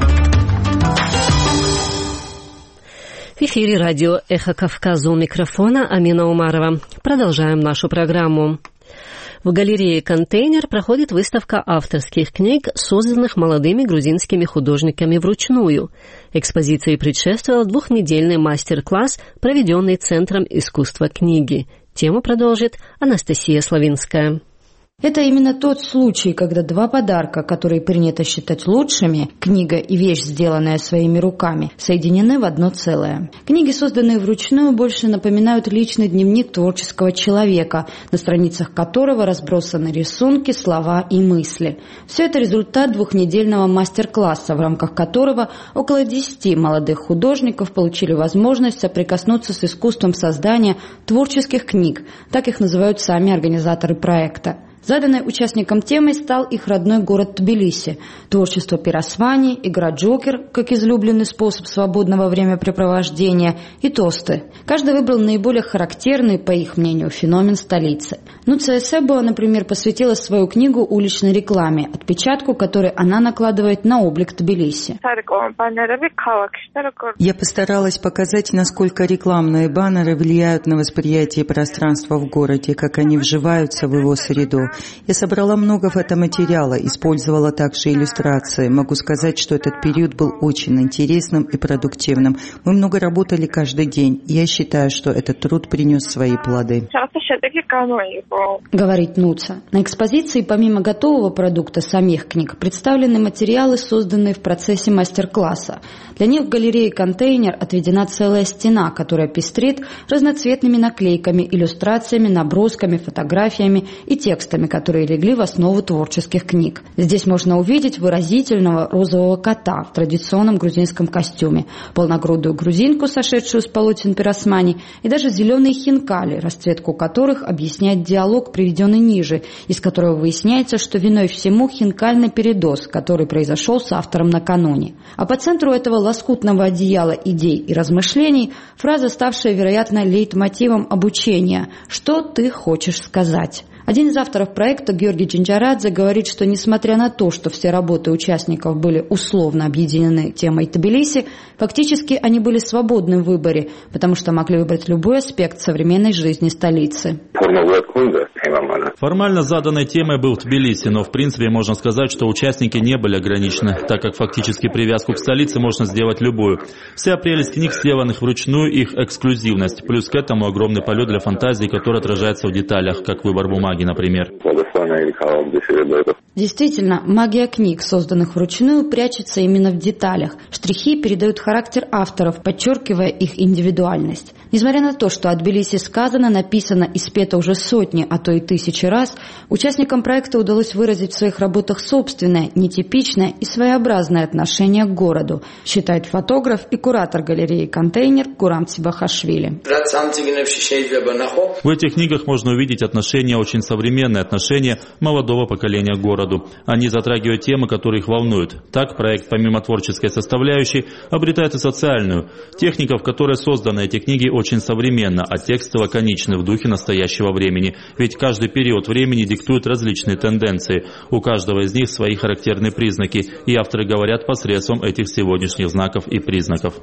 В эфире радио «Эхо Кавказа», у микрофона Амина Умарова. Продолжаем нашу программу. В галерее «Контейнер» проходит выставка авторских книг, созданных молодыми грузинскими художниками вручную. Экспозиции предшествовал двухнедельный мастер-класс, проведенный Центром искусства книги. Тему продолжит Анастасия Славинская. Это именно тот случай, когда два подарка, которые принято считать лучшими, книга и вещь, сделанная своими руками, соединены в одно целое. Книги, созданные вручную, больше напоминают личный дневник творческого человека, на страницах которого разбросаны рисунки, слова и мысли. Все это результат двухнедельного мастер-класса, в рамках которого около десяти молодых художников получили возможность соприкоснуться с искусством создания творческих книг, так их называют сами организаторы проекта. Заданной участникам темой стал их родной город Тбилиси, творчество пиросмани, игра джокер, как излюбленный способ свободного времяпрепровождения, и тосты. Каждый выбрал наиболее характерный, по их мнению, феномен столицы. Нуция Себуа, например, посвятила свою книгу уличной рекламе, отпечатку, который она накладывает на облик Тбилиси. Я постаралась показать, насколько рекламные баннеры влияют на восприятие пространства в городе, как они вживаются в его среду. Я собрала много фотоматериала, использовала также иллюстрации. Могу сказать, что этот период был очень интересным и продуктивным. Мы много работали каждый день. Я считаю, что этот труд принес свои плоды. Говорит Нуца. На экспозиции помимо готового продукта самих книг представлены материалы, созданные в процессе мастер-класса. Для них в галерее «Контейнер» отведена целая стена, которая пестрит разноцветными наклейками, иллюстрациями, набросками, фотографиями и текстами, которые легли в основу творческих книг. Здесь можно увидеть выразительного розового кота в традиционном грузинском костюме, полногрудую грузинку, сошедшую с полотен пиросмани, и даже зеленые хинкали, расцветку которых объясняет диалог, приведенный ниже, из которого выясняется, что виной всему хинкальный передоз, который произошел с автором накануне. А по центру этого лоскутного одеяла идей и размышлений фраза, ставшая, вероятно, лейтмотивом обучения «Что ты хочешь сказать?». Один из авторов проекта, Георгий Джинджарадзе, говорит, что несмотря на то, что все работы участников были условно объединены темой Тбилиси, фактически они были свободны в выборе, потому что могли выбрать любой аспект современной жизни столицы. Формально заданной темой был Тбилиси, но в принципе можно сказать, что участники не были ограничены, так как фактически привязку к столице можно сделать любую. Вся прелесть книг, сделанных вручную, их эксклюзивность, плюс к этому огромный полет для фантазии, который отражается в деталях, как выбор бумаги. бумаги, например. Действительно, магия книг, созданных вручную, прячется именно в деталях. Штрихи передают характер авторов, подчеркивая их индивидуальность. Несмотря на то, что о Тбилиси сказано, написано и спето уже сотни, а то и тысячи раз, участникам проекта удалось выразить в своих работах собственное, нетипичное и своеобразное отношение к городу, считает фотограф и куратор галереи «Контейнер» Гурам Цибахашвили. В этих книгах можно увидеть отношения, очень современные отношения молодого поколения к городу. Они затрагивают темы, которые их волнуют. Так, проект, помимо творческой составляющей, обретает и социальную. Техника, в которой созданы эти книги, очень современна, а тексты лаконичны в духе настоящего времени. Ведь каждый период времени диктует различные тенденции. У каждого из них свои характерные признаки, и авторы говорят посредством этих сегодняшних знаков и признаков.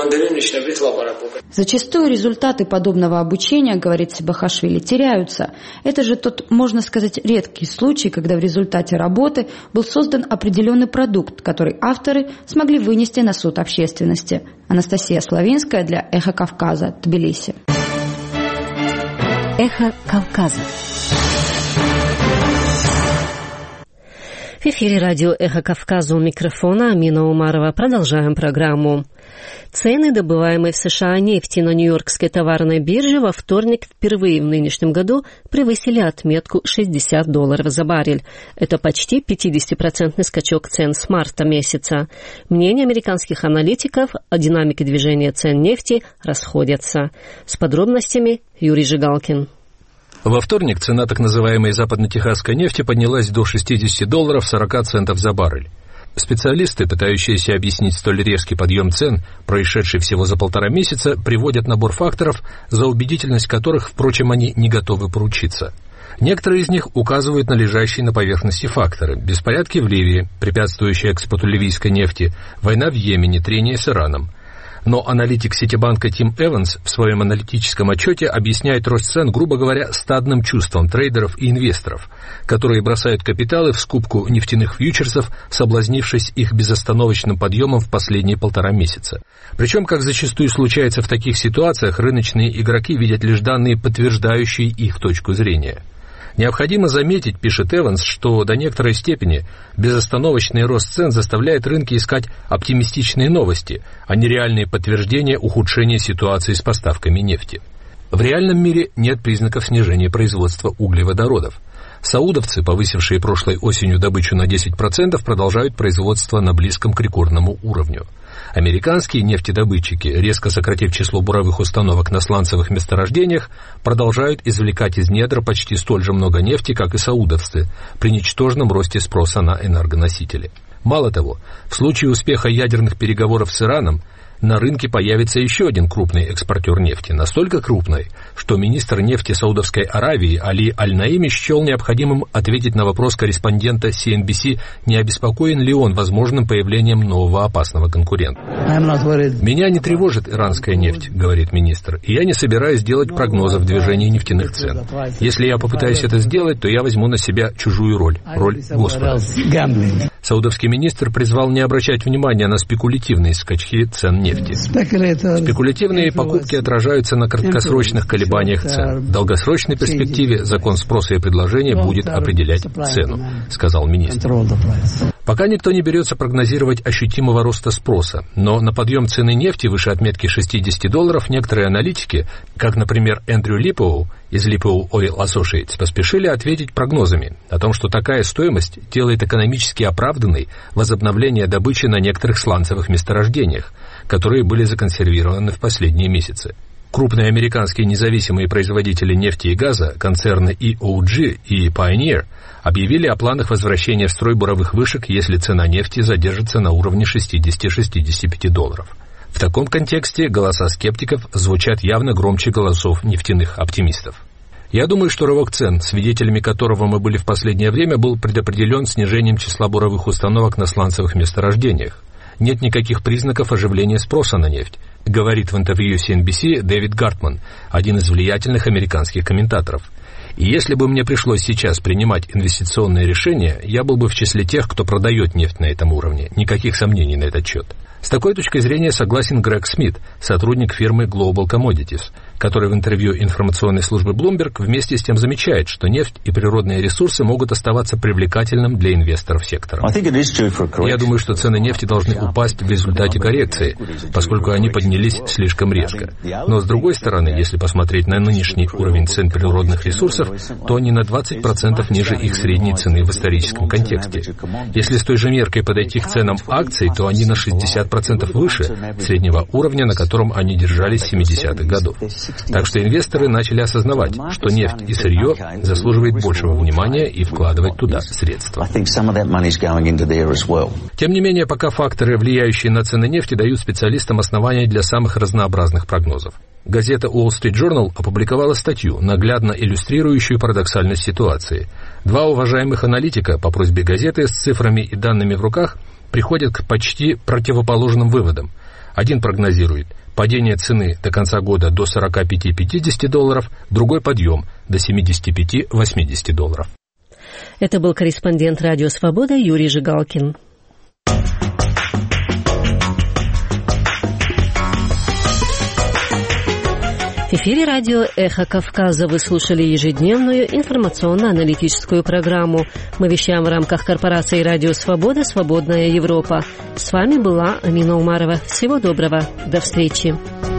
Зачастую результаты подобного обучения, говорит Цибахашвили, теряются. Это же тот, можно сказать, редкий случай, когда в результате работы был создан определенный продукт, который авторы смогли вынести на суд общественности. Анастасия Славинская для «Эхо Кавказа», Тбилиси. «Эхо Кавказа». В эфире радио «Эхо Кавказа», у микрофона Амина Умарова. Продолжаем программу. Цены, добываемой в США нефти на Нью-Йоркской товарной бирже, во вторник впервые в нынешнем году превысили отметку шестьдесят долларов за баррель. Это почти пятидесятипроцентный скачок цен с марта месяца. Мнения американских аналитиков о динамике движения цен нефти расходятся. С подробностями Юрий Жигалкин. Во вторник цена так называемой западно-техасской нефти поднялась до шестидесяти долларов сорок центов за баррель. Специалисты, пытающиеся объяснить столь резкий подъем цен, происшедший всего за полтора месяца, приводят набор факторов, за убедительность которых, впрочем, они не готовы поручиться. Некоторые из них указывают на лежащие на поверхности факторы: беспорядки в Ливии, препятствующие экспорту ливийской нефти, война в Йемене, трение с Ираном. Но аналитик Ситибанка Тим Эванс в своем аналитическом отчете объясняет рост цен, грубо говоря, стадным чувством трейдеров и инвесторов, которые бросают капиталы в скупку нефтяных фьючерсов, соблазнившись их безостановочным подъемом в последние полтора месяца. Причем, как зачастую случается в таких ситуациях, рыночные игроки видят лишь данные, подтверждающие их точку зрения. Необходимо заметить, пишет Эванс, что до некоторой степени безостановочный рост цен заставляет рынки искать оптимистичные новости, а не реальные подтверждения ухудшения ситуации с поставками нефти. В реальном мире нет признаков снижения производства углеводородов. Саудовцы, повысившие прошлой осенью добычу на десять процентов, продолжают производство на близком к рекордному уровню. Американские нефтедобытчики, резко сократив число буровых установок на сланцевых месторождениях, продолжают извлекать из недр почти столь же много нефти, как и саудовцы, при ничтожном росте спроса на энергоносители. Мало того, в случае успеха ядерных переговоров с Ираном, на рынке появится еще один крупный экспортер нефти, настолько крупный, что министр нефти Саудовской Аравии Али Аль-Наими счел необходимым ответить на вопрос корреспондента си эн би си, не обеспокоен ли он возможным появлением нового опасного конкурента. «Меня не тревожит иранская нефть», — говорит министр, «и я не собираюсь делать прогнозов движения нефтяных цен. Если я попытаюсь это сделать, то я возьму на себя чужую роль, роль Господа». Саудовский министр призвал не обращать внимания на спекулятивные скачки цен нефти. Спекулятивные покупки отражаются на краткосрочных колебаниях цен. В долгосрочной перспективе закон спроса и предложения будет определять цену, сказал министр. Пока никто не берется прогнозировать ощутимого роста спроса, но на подъем цены нефти выше отметки шестидесяти долларов некоторые аналитики, как, например, Эндрю Липоу из Lippow Oil Associates, поспешили ответить прогнозами о том, что такая стоимость делает экономически оправданной возобновление добычи на некоторых сланцевых месторождениях, которые были законсервированы в последние месяцы. Крупные американские независимые производители нефти и газа, концерны и о джи и Pioneer, объявили о планах возвращения в строй буровых вышек, если цена нефти задержится на уровне шестидесяти-шестидесяти пяти долларов. В таком контексте голоса скептиков звучат явно громче голосов нефтяных оптимистов. Я думаю, что рывок цен, свидетелями которого мы были в последнее время, был предопределен снижением числа буровых установок на сланцевых месторождениях. Нет никаких признаков оживления спроса на нефть, говорит в интервью си эн би си Дэвид Гартман, один из влиятельных американских комментаторов. И если бы мне пришлось сейчас принимать инвестиционные решения, я был бы в числе тех, кто продает нефть на этом уровне. Никаких сомнений на этот счет. С такой точкой зрения согласен Грег Смит, сотрудник фирмы Global Commodities, который в интервью информационной службы Bloomberg вместе с тем замечает, что нефть и природные ресурсы могут оставаться привлекательным для инвесторов сектора. Я думаю, что цены нефти должны упасть в результате коррекции, поскольку они поднялись слишком резко. Но с другой стороны, если посмотреть на нынешний уровень цен природных ресурсов, то они на двадцать процентов ниже их средней цены в историческом контексте. Если с той же меркой подойти к ценам акций, то они на шестьдесят процентов выше среднего уровня, на котором они держались с семидесятых годов. Так что инвесторы начали осознавать, что нефть и сырье заслуживают большего внимания и вкладывать туда средства. Тем не менее, пока факторы, влияющие на цены нефти, дают специалистам основания для самых разнообразных прогнозов. Газета Wall Street Journal опубликовала статью, наглядно иллюстрирующую парадоксальность ситуации. Два уважаемых аналитика по просьбе газеты с цифрами и данными в руках приходят к почти противоположным выводам. Один прогнозирует падение цены до конца года до сорок пять - пятьдесят долларов, другой подъем до семьдесят пять - восемьдесят долларов. Это был корреспондент «Радио Свобода» Юрий Жигалкин. В эфире радио «Эхо Кавказа» вы слушали ежедневную информационно-аналитическую программу. Мы вещаем в рамках корпорации «Радио Свобода. Свободная Европа». С вами была Амина Умарова. Всего доброго. До встречи.